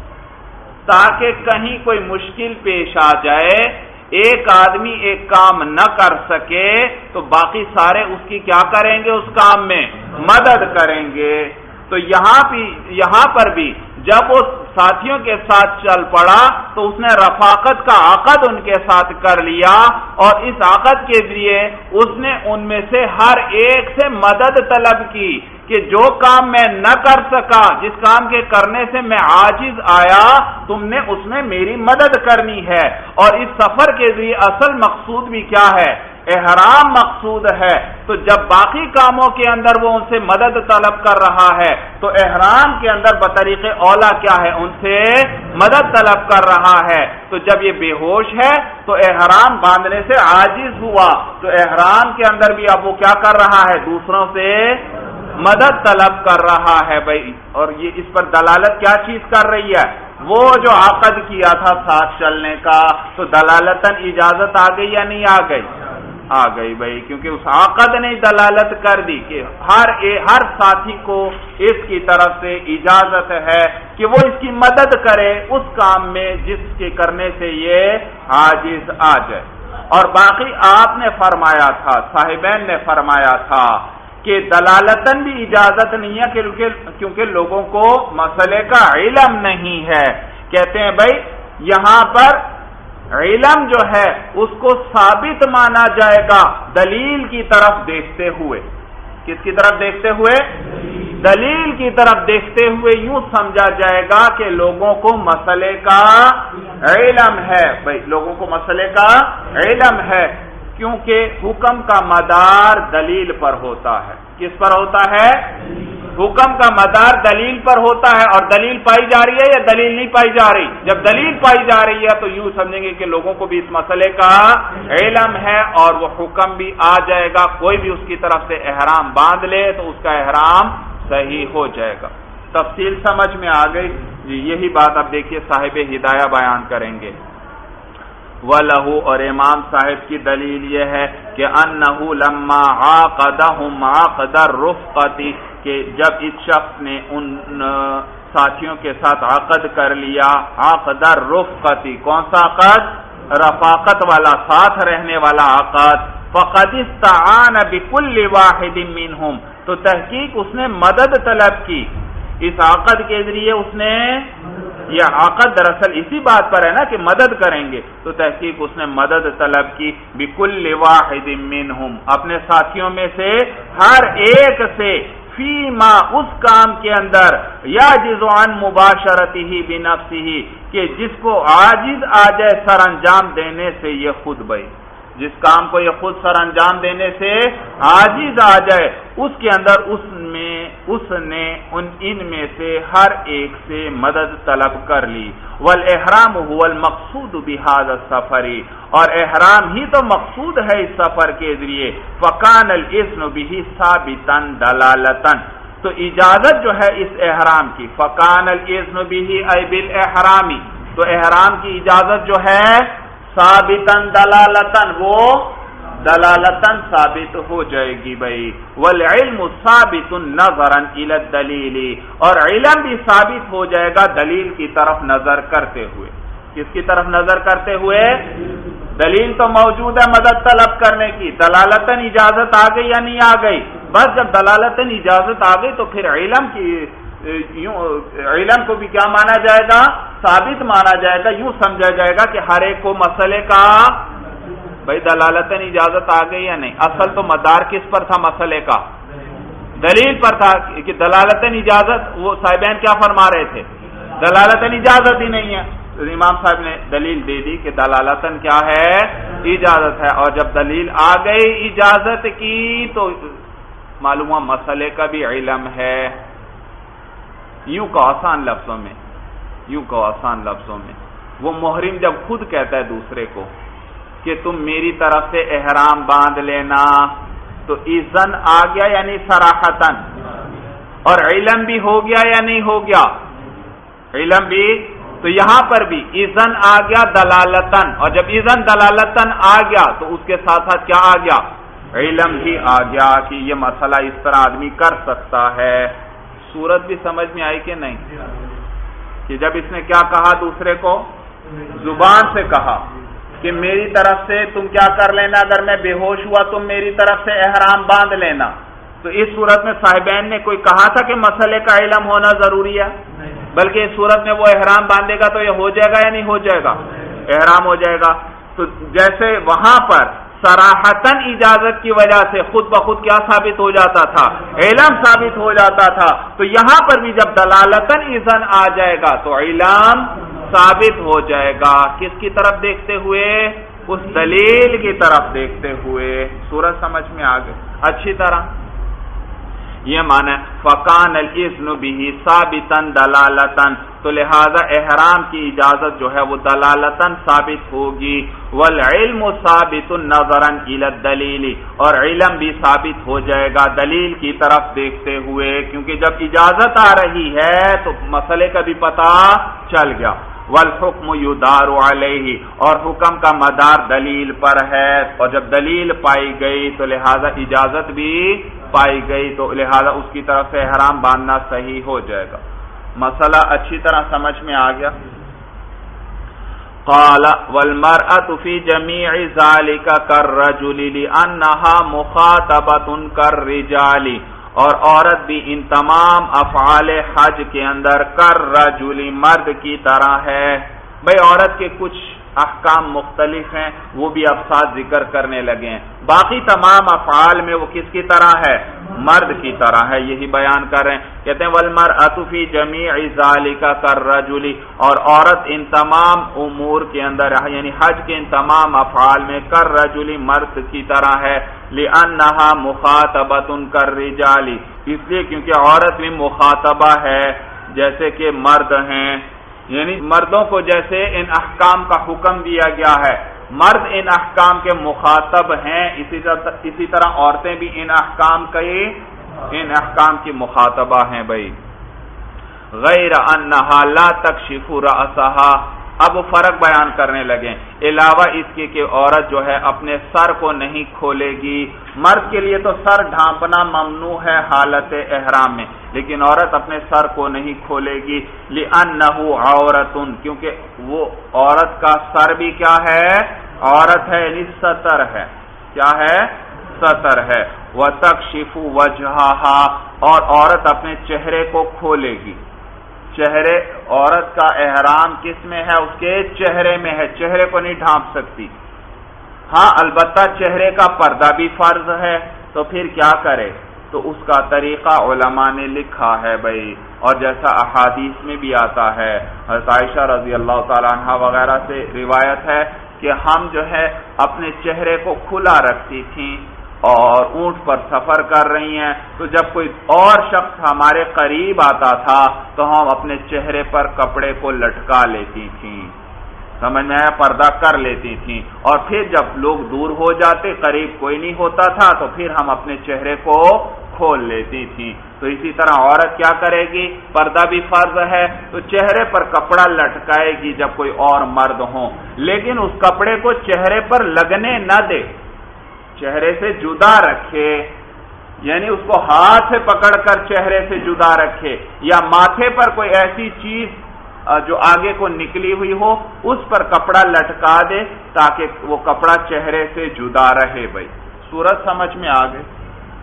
تاکہ کہیں کوئی مشکل پیش آ جائے، ایک آدمی ایک کام نہ کر سکے تو باقی سارے اس کی کیا کریں گے؟ اس کام میں مدد کریں گے۔ تو یہاں بھی یہاں پر بھی جب وہ ساتھیوں کے ساتھ چل پڑا تو اس نے رفاقت کا عقد ان کے ساتھ کر لیا، اور اس عقد کے ذریعے اس نے ان میں سے ہر ایک سے مدد طلب کی کہ جو کام میں نہ کر سکا، جس کام کے کرنے سے میں عاجز آیا، تم نے اس میں میری مدد کرنی ہے۔ اور اس سفر کے ذریعے اصل مقصود بھی کیا ہے؟ احرام مقصود ہے۔ تو جب باقی کاموں کے اندر وہ ان سے مدد طلب کر رہا ہے تو احرام کے اندر بطریق اولا کیا ہے؟ ان سے مدد طلب کر رہا ہے۔ تو جب یہ بے ہوش ہے تو احرام باندھنے سے عاجز ہوا، تو احرام کے اندر بھی اب وہ کیا کر رہا ہے؟ دوسروں سے مدد طلب کر رہا ہے بھائی۔ اور یہ اس پر دلالت کیا چیز کر رہی ہے؟ وہ جو عقد کیا تھا ساتھ چلنے کا، تو دلالتاً اجازت آ گئی یا نہیں آ گئی؟ آ گئی بھائی، کیونکہ اس عقد نے دلالت کر دی کہ ہر ہر ساتھی کو اس کی طرف سے اجازت ہے کہ وہ اس کی مدد کرے اس کام میں جس کے کرنے سے یہ عاجز آ جائے۔ اور باقی آپ نے فرمایا تھا، صاحبین نے فرمایا تھا کہ دلالتاً بھی اجازت نہیں ہے کیونکہ لوگوں کو مسئلے کا علم نہیں ہے۔ کہتے ہیں بھائی یہاں پر علم جو ہے اس کو ثابت مانا جائے گا دلیل کی طرف دیکھتے ہوئے۔ کس کی طرف دیکھتے ہوئے؟ دلیل کی طرف دیکھتے ہوئے یوں سمجھا جائے گا کہ لوگوں کو مسئلے کا علم ہے۔ بھائی لوگوں کو مسئلے کا علم ہے، کیونکہ حکم کا مدار دلیل پر ہوتا ہے۔ کس پر ہوتا ہے؟ حکم کا مدار دلیل پر ہوتا ہے۔ اور دلیل پائی جا رہی ہے یا دلیل نہیں پائی جا رہی؟ جب دلیل پائی جا رہی ہے تو یوں سمجھیں گے کہ لوگوں کو بھی اس مسئلے کا علم ہے اور وہ حکم بھی آ جائے گا، کوئی بھی اس کی طرف سے احرام باندھ لے تو اس کا احرام صحیح ہو جائے گا۔ تفصیل سمجھ میں آ گئی جی؟ یہی بات اب دیکھیے صاحب ہدایہ بیان کریں گے۔ وَلَهُ، اور امام صاحب کی دلیل یہ ہے کہ أَنَّهُ لَمَّا عَاقَدَهُمْ عَقْدَ الرُّفْقَةِ، کہ جب اس شخص نے ان ساتھیوں کے ساتھ عقد کر لیا، عقد الرفقة، کون سا عقد؟ رفاقت والا، ساتھ رہنے والا عقد، فَقَدِ اسْتَعَانَ بِكُلِّ وَاحِدٍ مِّنْهُمْ، تو تحقیق اس نے مدد طلب کی اس عقد کے ذریعے۔ اس نے یہ عقد دراصل اسی بات پر ہے نا کہ مدد کریں گے، تو تحقیق اس نے مدد طلب کی بِكُلِّ وَاحِدٍ مِّنْهُمْ، اپنے ساتھیوں میں سے ہر ایک سے، فیما، اس کام کے اندر، یعجز عن مباشرتہ بنفسہ، کہ جس کو عاجز آ جائے سر انجام دینے سے یہ خود بھائی، جس کام کو یہ خود سر انجام دینے سے عاجز آ جائے اس کے اندر اس میں اس نے ان ان میں سے ہر ایک سے مدد طلب کر لی۔ والاحرام هو المقصود بهذا السفر، اور احرام ہی تو مقصود ہے اس سفر کے ذریعے۔ فکان الاذن به ثابتا دلالتا، تو اجازت جو ہے اس احرام کی، فکان الاذن به ای بالاحرام، تو احرام کی اجازت جو ہے ثابتا دلالتا، وہ دلالتن ثابت ہو جائے گی بھائی. والعلم ثابت نظرا الی الدلیل، اور علم بھی ثابت ہو جائے گا دلیل کی طرف نظر کرتے ہوئے. کس کی طرف نظر کرتے ہوئے؟ دلیل تو موجود ہے مدد طلب کرنے کی، دلالتن اجازت آ گئی یا نہیں آ گئی؟ بس جب دلالتن اجازت آ گئی تو پھر علم کی یوں علم کو بھی کیا مانا جائے گا؟ ثابت مانا جائے گا. یوں سمجھا جائے گا کہ ہر ایک کو مسئلے کا بھائی دلالتن اجازت آ گئی یا نہیں. اصل تو مدار کس پر تھا مسئلے کا؟ دلیل پر تھا کہ دلالتن اجازت. وہ صاحبین کیا فرما رہے تھے؟ دلالتن اجازت ہی نہیں ہے. امام صاحب نے دلیل دے دی کہ دلالتن کیا ہے؟ اجازت ہے. اور جب دلیل آ گئی اجازت کی تو معلوم ہوا مسئلے کا بھی علم ہے. یوں کو آسان لفظوں میں یوں کو آسان لفظوں میں وہ محرم جب خود کہتا ہے دوسرے کو کہ تم میری طرف سے احرام باندھ لینا، تو اذن آ گیا یعنی صراحتن، اور علم بھی ہو گیا یا نہیں ہو گیا؟ علم بھی. تو یہاں پر بھی اذن آ گیا دلالتن، اور جب اذن دلالتن آ گیا تو اس کے ساتھ ساتھ کیا آ گیا؟ علم بھی آ گیا کہ یہ مسئلہ اس طرح آدمی کر سکتا ہے. صورت بھی سمجھ میں آئی کہ نہیں؟ کہ جب اس نے کیا کہا دوسرے کو؟ زبان سے کہا کہ میری طرف سے تم کیا کر لینا، اگر میں بے ہوش ہوا تم میری طرف سے احرام باندھ لینا. تو اس صورت میں صاحبین نے کوئی کہا تھا کہ مسئلے کا علم ہونا ضروری ہے؟ بلکہ اس صورت میں وہ احرام باندھے گا تو یہ ہو جائے گا یا نہیں ہو جائے گا؟ احرام ہو جائے گا. تو جیسے وہاں پر صراحتن اجازت کی وجہ سے خود بخود کیا ثابت ہو جاتا تھا؟ علم ثابت ہو جاتا تھا. تو یہاں پر بھی جب دلالتن اذن آ جائے گا تو علم ثابت ہو جائے گا. کس کی طرف دیکھتے ہوئے؟ اس دلیل کی طرف دیکھتے ہوئے. سورج سمجھ میں آ گئی اچھی طرح؟ یہ معنی فکان الاذن به ثابتا دلالتن، تو لہذا احرام کی اجازت جو ہے وہ دلالتن ثابت ہوگی. والعلم ثابت نظرا الی الدلیل، اور علم بھی ثابت ہو جائے گا دلیل کی طرف دیکھتے ہوئے، کیونکہ جب اجازت آ رہی ہے تو مسئلے کا بھی پتہ چل گیا. والحکم یدار علیہ، اور حکم کا مدار دلیل پر ہے، اور جب دلیل پائی گئی تو لہذا اجازت بھی پائی گئی، تو لہذا اس کی طرف سے احرام باندھنا صحیح ہو جائے گا. مسئلہ اچھی طرح سمجھ میں آ گیا؟ قال والمرأة في جميع ذلك كالرجل لأنها مخاطبة كالرجال، اور عورت بھی ان تمام افعال حج کے اندر كالرجل مرد کی طرح ہے. بھئی عورت کے کچھ احکام مختلف ہیں، وہ بھی اب ساتھ ذکر کرنے لگے ہیں. باقی تمام افعال میں وہ کس کی طرح ہے؟ مرد کی طرح ہے. یہی بیان کر رہے ہیں. کہتے ہیں والمرأة فی جمیع ذالک کالرجل، اور عورت ان تمام امور کے اندر یعنی حج کے ان تمام افعال میں کالرجل مرد کی طرح ہے. لأنها مخاطبۃ کالرجال، اس لیے کیونکہ عورت بھی مخاطبہ ہے جیسے کہ مرد ہیں، یعنی مردوں کو جیسے ان احکام کا حکم دیا گیا ہے مرد ان احکام کے مخاطب ہیں، اسی طرح اسی طرح عورتیں بھی ان احکام کے ان احکام کی مخاطبہ ہیں. بھائی غیر انہا لا تکشف رأسہا، اب وہ فرق بیان کرنے لگے علاوہ اس کے کہ عورت جو ہے اپنے سر کو نہیں کھولے گی. مرد کے لیے تو سر ڈھانپنا ممنوع ہے حالت احرام میں، لیکن عورت اپنے سر کو نہیں کھولے گی. لأنہ عورت، کیونکہ وہ عورت کا سر بھی کیا ہے؟ عورت ہے، یعنی ستر ہے. کیا ہے؟ ستر ہے. وتکشف وجہہا، اور عورت اپنے چہرے کو کھولے گی. چہرے عورت کا احرام کس میں ہے؟ اس کے چہرے میں ہے، چہرے کو نہیں ڈھانپ سکتی. ہاں البتہ چہرے کا پردہ بھی فرض ہے، تو پھر کیا کرے؟ تو اس کا طریقہ علماء نے لکھا ہے بھائی، اور جیسا احادیث میں بھی آتا ہے، حضرت عائشہ رضی اللہ تعالی عنہ وغیرہ سے روایت ہے کہ ہم جو ہے اپنے چہرے کو کھلا رکھتی تھیں اور اونٹ پر سفر کر رہی ہیں، تو جب کوئی اور شخص ہمارے قریب آتا تھا تو ہم اپنے چہرے پر کپڑے کو لٹکا لیتی تھیں، سمجھ میں پردہ کر لیتی تھیں. اور پھر جب لوگ دور ہو جاتے، قریب کوئی نہیں ہوتا تھا، تو پھر ہم اپنے چہرے کو کھول لیتی تھیں. تو اسی طرح عورت کیا کرے گی؟ پردہ بھی فرض ہے تو چہرے پر کپڑا لٹکائے گی جب کوئی اور مرد ہوں، لیکن اس کپڑے کو چہرے پر لگنے نہ دے. چہرے سے جدا رکھے، یعنی اس کو ہاتھ سے پکڑ کر چہرے سے جدا رکھے، یا ماتھے پر کوئی ایسی چیز جو آگے کو نکلی ہوئی ہو اس پر کپڑا لٹکا دے تاکہ وہ کپڑا چہرے سے جدا رہے۔ بھائی صورت سمجھ میں آ گئی؟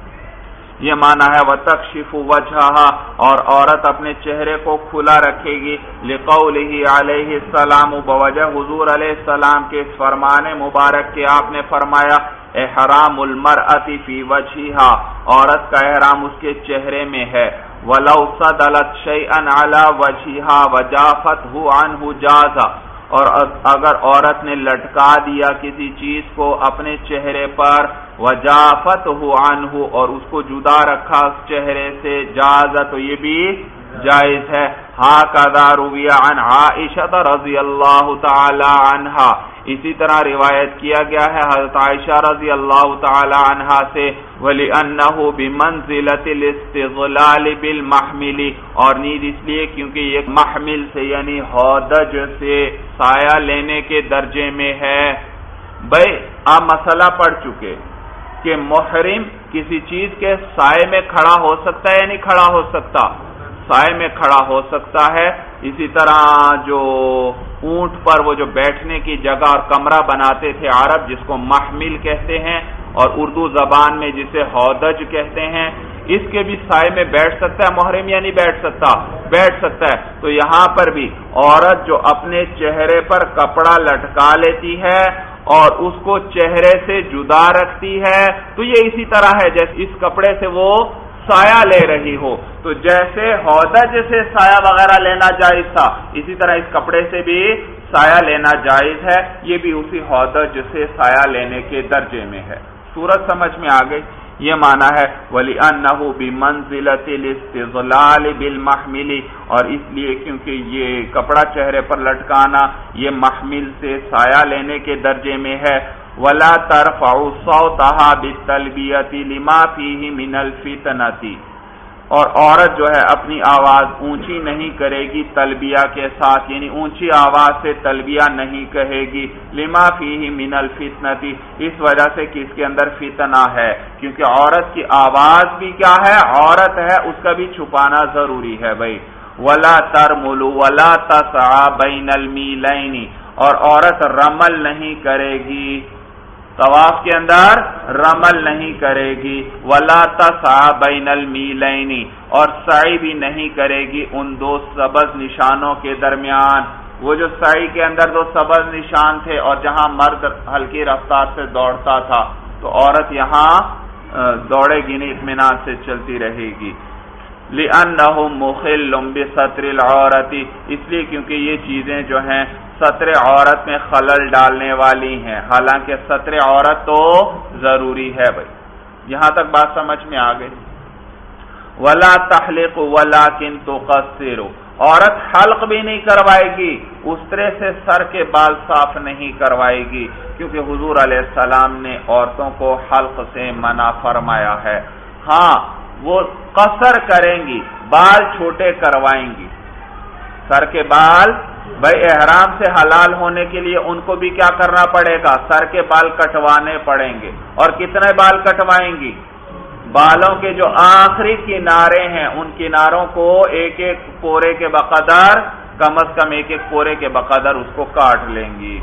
یہ معنی ہے وَتَكْشِفُ وَجْهَهَا، اور عورت اپنے چہرے کو کھلا رکھے گی، لِقَوْلِهِ علیہ السلام، بوجہ حضور علیہ السلام کے اس فرمان مبارک کے آپ نے فرمایا احرام المرأة فی وجهها، عورت کا احرام اس کے چہرے میں ہے، وَلَوْ صَدَلَتْ شَيْئًا عَلَى وَجْهِهَا وَجَافَتْهُ عَنْهُ جَازَ، اور اگر عورت نے لٹکا دیا کسی چیز کو اپنے چہرے پر، وَجَافَتْهُ عَنْهُ، اور اس کو جدا رکھا اس چہرے سے، جازا، تو یہ بھی جائز ہے۔ ہَكَذَا رُوِيَ عَنْ عَائِشَةَ رضی اللہ تعالی عنہا، اسی طرح روایت کیا گیا ہے حضرت عائشہ رضی اللہ تعالی عنہا سے، وَلِأَنَّهُ بِمَنْزِلَةِ الْإِسْتِظْلَالِ بِالْمَحْمِلِ، اور نیز اس لیے کیونکہ یہ محمل سے یعنی ہودج سے سایہ لینے کے درجے میں ہے۔ بھائی آپ مسئلہ پڑھ چکے کہ محرم کسی چیز کے سائے میں کھڑا ہو سکتا ہے یا نہیں کھڑا ہو سکتا؟ سائے میں کھڑا ہو سکتا ہے۔ اسی طرح جو اونٹ پر وہ جو بیٹھنے کی جگہ اور کمرہ بناتے تھے عرب، جس کو محمل کہتے ہیں، اور اردو زبان میں جسے ہودج کہتے ہیں، اس کے بھی سائے میں بیٹھ سکتا ہے محرم یا نہیں بیٹھ سکتا؟ بیٹھ سکتا ہے۔ تو یہاں پر بھی عورت جو اپنے چہرے پر کپڑا لٹکا لیتی ہے اور اس کو چہرے سے جدا رکھتی ہے، تو یہ اسی طرح ہے جیسے اس کپڑے سے وہ سایہ لے رہی ہو، تو جیسے ہودج سے سایہ وغیرہ لینا جائز تھا، اسی طرح اس کپڑے سے بھی سایہ لینا جائز ہے، یہ بھی اسی ہودج سے سایہ لینے کے درجے میں ہے۔ صورت سمجھ میں آ گئی؟ یہ معنی ہے وَلِأَنَّهُ بِمَنْزِلَةِ الْإِسْتِظْلَالِ بِالْمَحْمِلِ، اور اس لیے کیونکہ یہ کپڑا چہرے پر لٹکانا یہ محمل سے سایہ لینے کے درجے میں ہے۔ وَلَا تَرْفَعُ صَوْتَهَا بِالتَّلْبِيَةِ لِمَا فِيهِ مِنَ الْفِتْنَةِ، اور عورت جو ہے اپنی آواز اونچی نہیں کرے گی تلبیہ کے ساتھ، یعنی اونچی آواز سے تلبیہ نہیں کہے گی، لما فیہ من الفتنۃ، اس وجہ سے کہ اس کے اندر فتنہ ہے، کیونکہ عورت کی آواز بھی کیا ہے؟ عورت ہے، اس کا بھی چھپانا ضروری ہے۔ بھائی ولا ترمل ولا تسعى بین المیلین، اور عورت رمل نہیں کرے گی، طواف کے اندر رمل نہیں کرے گی، ولا تسعى بین المیلین، اور سعی بھی نہیں کرے گی ان دو سبز نشانوں کے درمیان۔ وہ جو سعی کے اندر دو سبز نشان تھے اور جہاں مرد ہلکی رفتار سے دوڑتا تھا، تو عورت یہاں دوڑے گی نہیں، اطمینان سے چلتی رہے گی۔ لِأَنَّهُ مُخِلٌّ بِسَتْرِ الْعَوْرَةِ، اس لیے کیونکہ یہ چیزیں جو ہیں ستر عورت میں خلل ڈالنے والی ہیں، حالانکہ ستر عورت تو ضروری ہے۔ بھائی یہاں تک بات سمجھ میں آ گئی؟ وَلَا تَحْلِقُ وَلَكِنْ تُقَصِّرُ، عورت حلق بھی نہیں کروائے گی، اس طرح سے سر کے بال صاف نہیں کروائے گی، کیونکہ حضور علیہ السلام نے عورتوں کو حلق سے منع فرمایا ہے۔ ہاں وہ قصر کریں گی، بال چھوٹے کروائیں گی، سر کے بال، بھائی احرام سے حلال ہونے کے لیے ان کو بھی کیا کرنا پڑے گا؟ سر کے بال کٹوانے پڑیں گے، اور کتنے بال کٹوائیں گی؟ بالوں کے جو آخری کنارے ہیں ان کناروں کو ایک ایک پورے کے بقدر، کم از کم ایک ایک پورے کے بقدر اس کو کاٹ لیں گی۔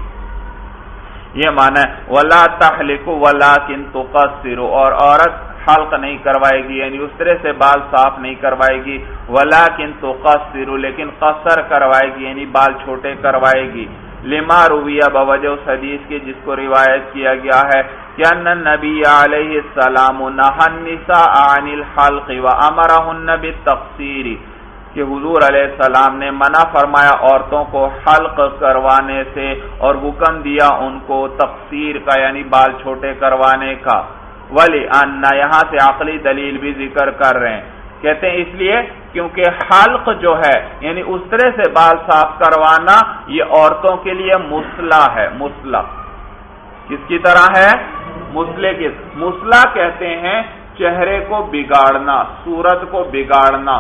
یہ معنی ہے وَلَا تَحْلِقُ وَلَكِنْ تُقَصِّرُ، اور عورت حلق نہیں کروائے گی، یعنی اس طرح سے بال صاف نہیں کروائے گی، وَلَكِنْ تُقَصِّرُ، لیکن قصر کروائے گی، یعنی بال چھوٹے کروائے گی۔ لما رویہ، بوجہ اس حدیث کی جس کو روایت کیا گیا ہے کہ ان النبی علیہ السلام نہى النساء عن الحلق وامرهن بالتقصير، کہ حضور علیہ السلام نے منع فرمایا عورتوں کو حلق کروانے سے اور حکم دیا ان کو تقصیر کا، یعنی بال چھوٹے کروانے کا۔ وَلِأَنَّ، یہاں سے عقلی دلیل بھی ذکر کر رہے ہیں، کہتے ہیں اس لیے کیونکہ حلق جو ہے یعنی اس طرح سے بال صاف کروانا یہ عورتوں کے لیے مسلح ہے۔ مسلح کس کی طرح ہے؟ مسلح کی، مسلح کہتے ہیں چہرے کو بگاڑنا، صورت کو بگاڑنا۔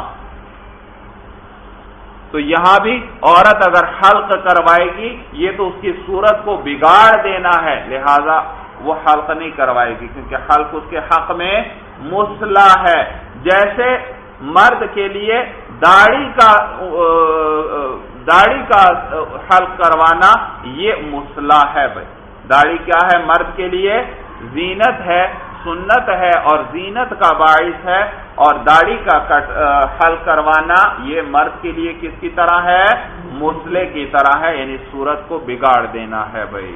تو یہاں بھی عورت اگر حلق کروائے گی یہ تو اس کی صورت کو بگاڑ دینا ہے، لہذا وہ حلق نہیں کروائے گی، کیونکہ حلق اس کے حق میں مصلح ہے۔ جیسے مرد کے لیے داڑھی کا داڑھی کا حلق کروانا یہ مصلح ہے بھائی۔ داڑھی کیا ہے؟ مرد کے لیے زینت ہے، سنت ہے اور زینت کا باعث ہے، اور داڑھی کا حلق کروانا یہ مرد کے لیے کس کی طرح ہے؟ مصلح کی طرح ہے، یعنی صورت کو بگاڑ دینا ہے بھائی۔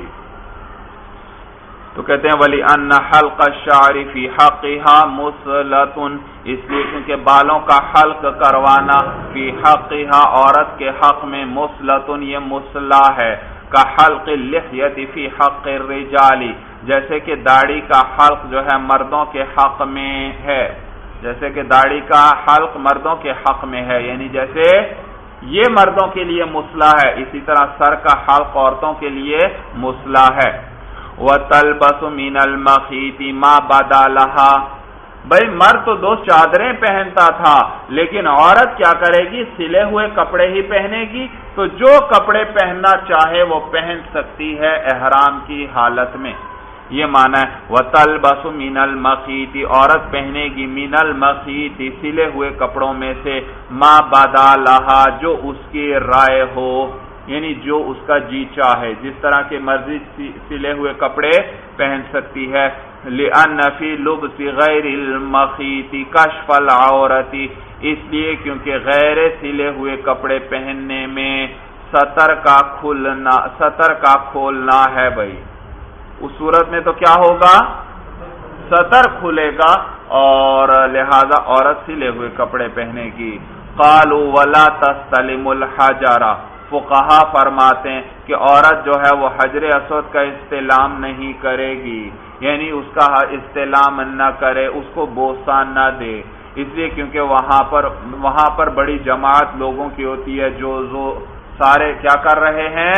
تو کہتے ہیں ولی ان حلق الشعر فی حقها مصلۃ، اس لیے کیونکہ بالوں کا حلق کروانا فی حقها عورت کے حق میں مصلۃ یہ مصلح ہے، کا حلق اللحیۃ فی حق الرجال، جیسے کہ داڑھی کا حلق جو ہے مردوں کے حق میں ہے، جیسے کہ داڑھی کا حلق مردوں کے حق میں ہے، یعنی جیسے یہ مردوں کے لیے مصلح ہے، اسی طرح سر کا حلق عورتوں کے لیے مصلح ہے۔ وَتَلْبَسُ مِنَ الْمَخِيطِ مَا بَدَا لَهَا، بھائی مرد تو دو چادریں پہنتا تھا، لیکن عورت کیا کرے گی؟ سلے ہوئے کپڑے ہی پہنے گی، تو جو کپڑے پہننا چاہے وہ پہن سکتی ہے احرام کی حالت میں، یہ معنی ہے۔ وَتَلْبَسُ مِنَ الْمَخِيطِ، عورت پہنے گی مِنَ الْمَخِيطِ سلے ہوئے کپڑوں میں سے، مَا بَدَا لَهَا جو اس کی رائے ہو، یعنی جو اس کا جی چاہے، جس طرح کے مرضی سلے ہوئے کپڑے پہن سکتی ہے۔ لِأَنَّ فِي لُبْسِ غَيْرِ الْمَخِيطِ كَشْفَ الْعَوْرَةِ، اس لیے کیونکہ غیر سلے ہوئے کپڑے پہننے میں ستر کا کھلنا ستر کا کھولنا ہے بھائی۔ اس صورت میں تو کیا ہوگا؟ ستر کھلے گا، اور لہذا عورت سلے ہوئے کپڑے پہنے گی۔ قَالُوا وَلَا تَسْتَلِمُ الْحَجَرَ، فقہا فرماتے ہیں کہ عورت جو ہے وہ حجر اسود کا استلام نہیں کرے گی، یعنی اس کا استلام نہ کرے، اس کو بوسہ نہ دے، اس لیے کیونکہ وہاں پر وہاں پر بڑی جماعت لوگوں کی ہوتی ہے، جو جو سارے کیا کر رہے ہیں؟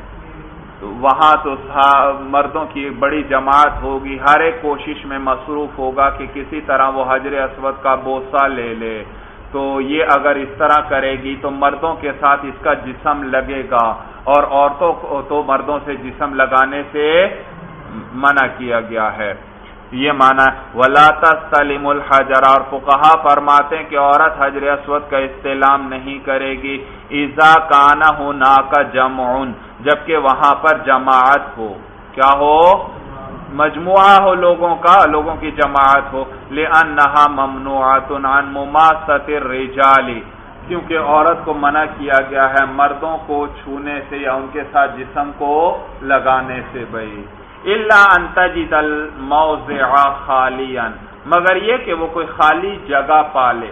وہاں تو مردوں کی بڑی جماعت ہوگی، ہر ایک کوشش میں مصروف ہوگا کہ کسی طرح وہ حجر اسود کا بوسہ لے لے، تو یہ اگر اس طرح کرے گی تو مردوں کے ساتھ اس کا جسم لگے گا، اور عورتوں کو تو مردوں سے جسم لگانے سے منع کیا گیا ہے، یہ معنی وَلَا تَسْتَلِمُ الْحَجَرَ، اور فقہا فرماتے ہیں کہ عورت حجر اسود کا استلام نہیں کرے گی اِذَا كَانَ هُنَاكَ جَمْعٌ، جبکہ وہاں پر جماعت ہو، کیا ہو؟ مجموعہ ہو، لوگوں کا لوگوں کی جماعت ہو۔ لِأَنَّهَا مَمْنُوعَةٌ عَنْ مُمَاسَّةِ الرِّجَالِ، کیونکہ عورت کو منع کیا گیا ہے مردوں کو چھونے سے یا ان کے ساتھ جسم کو لگانے سے بھائی۔ إِلَّا أَن تَجِدَ الْمَوْضِعَ خَالِيًا، مگر یہ کہ وہ کوئی خالی جگہ پالے،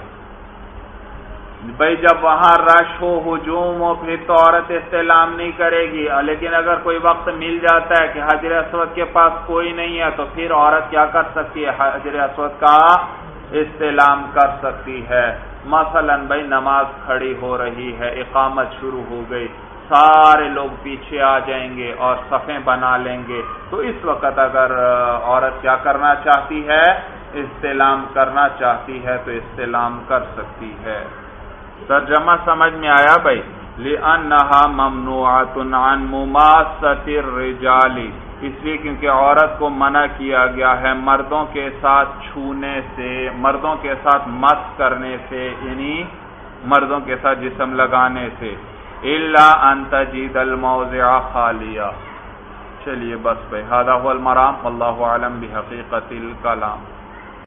بھائی جب وہاں رش ہو، ہجوم ہو، پھر تو عورت استعلام نہیں کرے گی، لیکن اگر کوئی وقت مل جاتا ہے کہ حجر اسود کے پاس کوئی نہیں ہے تو پھر عورت کیا کر سکتی ہے؟ حجر اسود کا استعلام کر سکتی ہے۔ مثلا بھائی نماز کھڑی ہو رہی ہے، اقامت شروع ہو گئی، سارے لوگ پیچھے آ جائیں گے اور صفیں بنا لیں گے، تو اس وقت اگر عورت کیا کرنا چاہتی ہے؟ استعلام کرنا چاہتی ہے تو استعلام کر سکتی ہے۔ ترجمہ سمجھ میں آیا بھائی؟ لِأَنَّهَا مَمْنُوعَةٌ عَنْ مُمَاسَّةِ الرِّجَالِ، اس لیے کیونکہ عورت کو منع کیا گیا ہے مردوں کے ساتھ چھونے سے، مردوں کے ساتھ مس کرنے سے، یعنی مردوں کے ساتھ جسم لگانے سے۔ إِلَّا أَن تَجِدَ الْمَوْضِعَ خَالِيًا، چلیے بس بھائی، هذا هو المرام، واللہ اعلم بحقیقت الکلام۔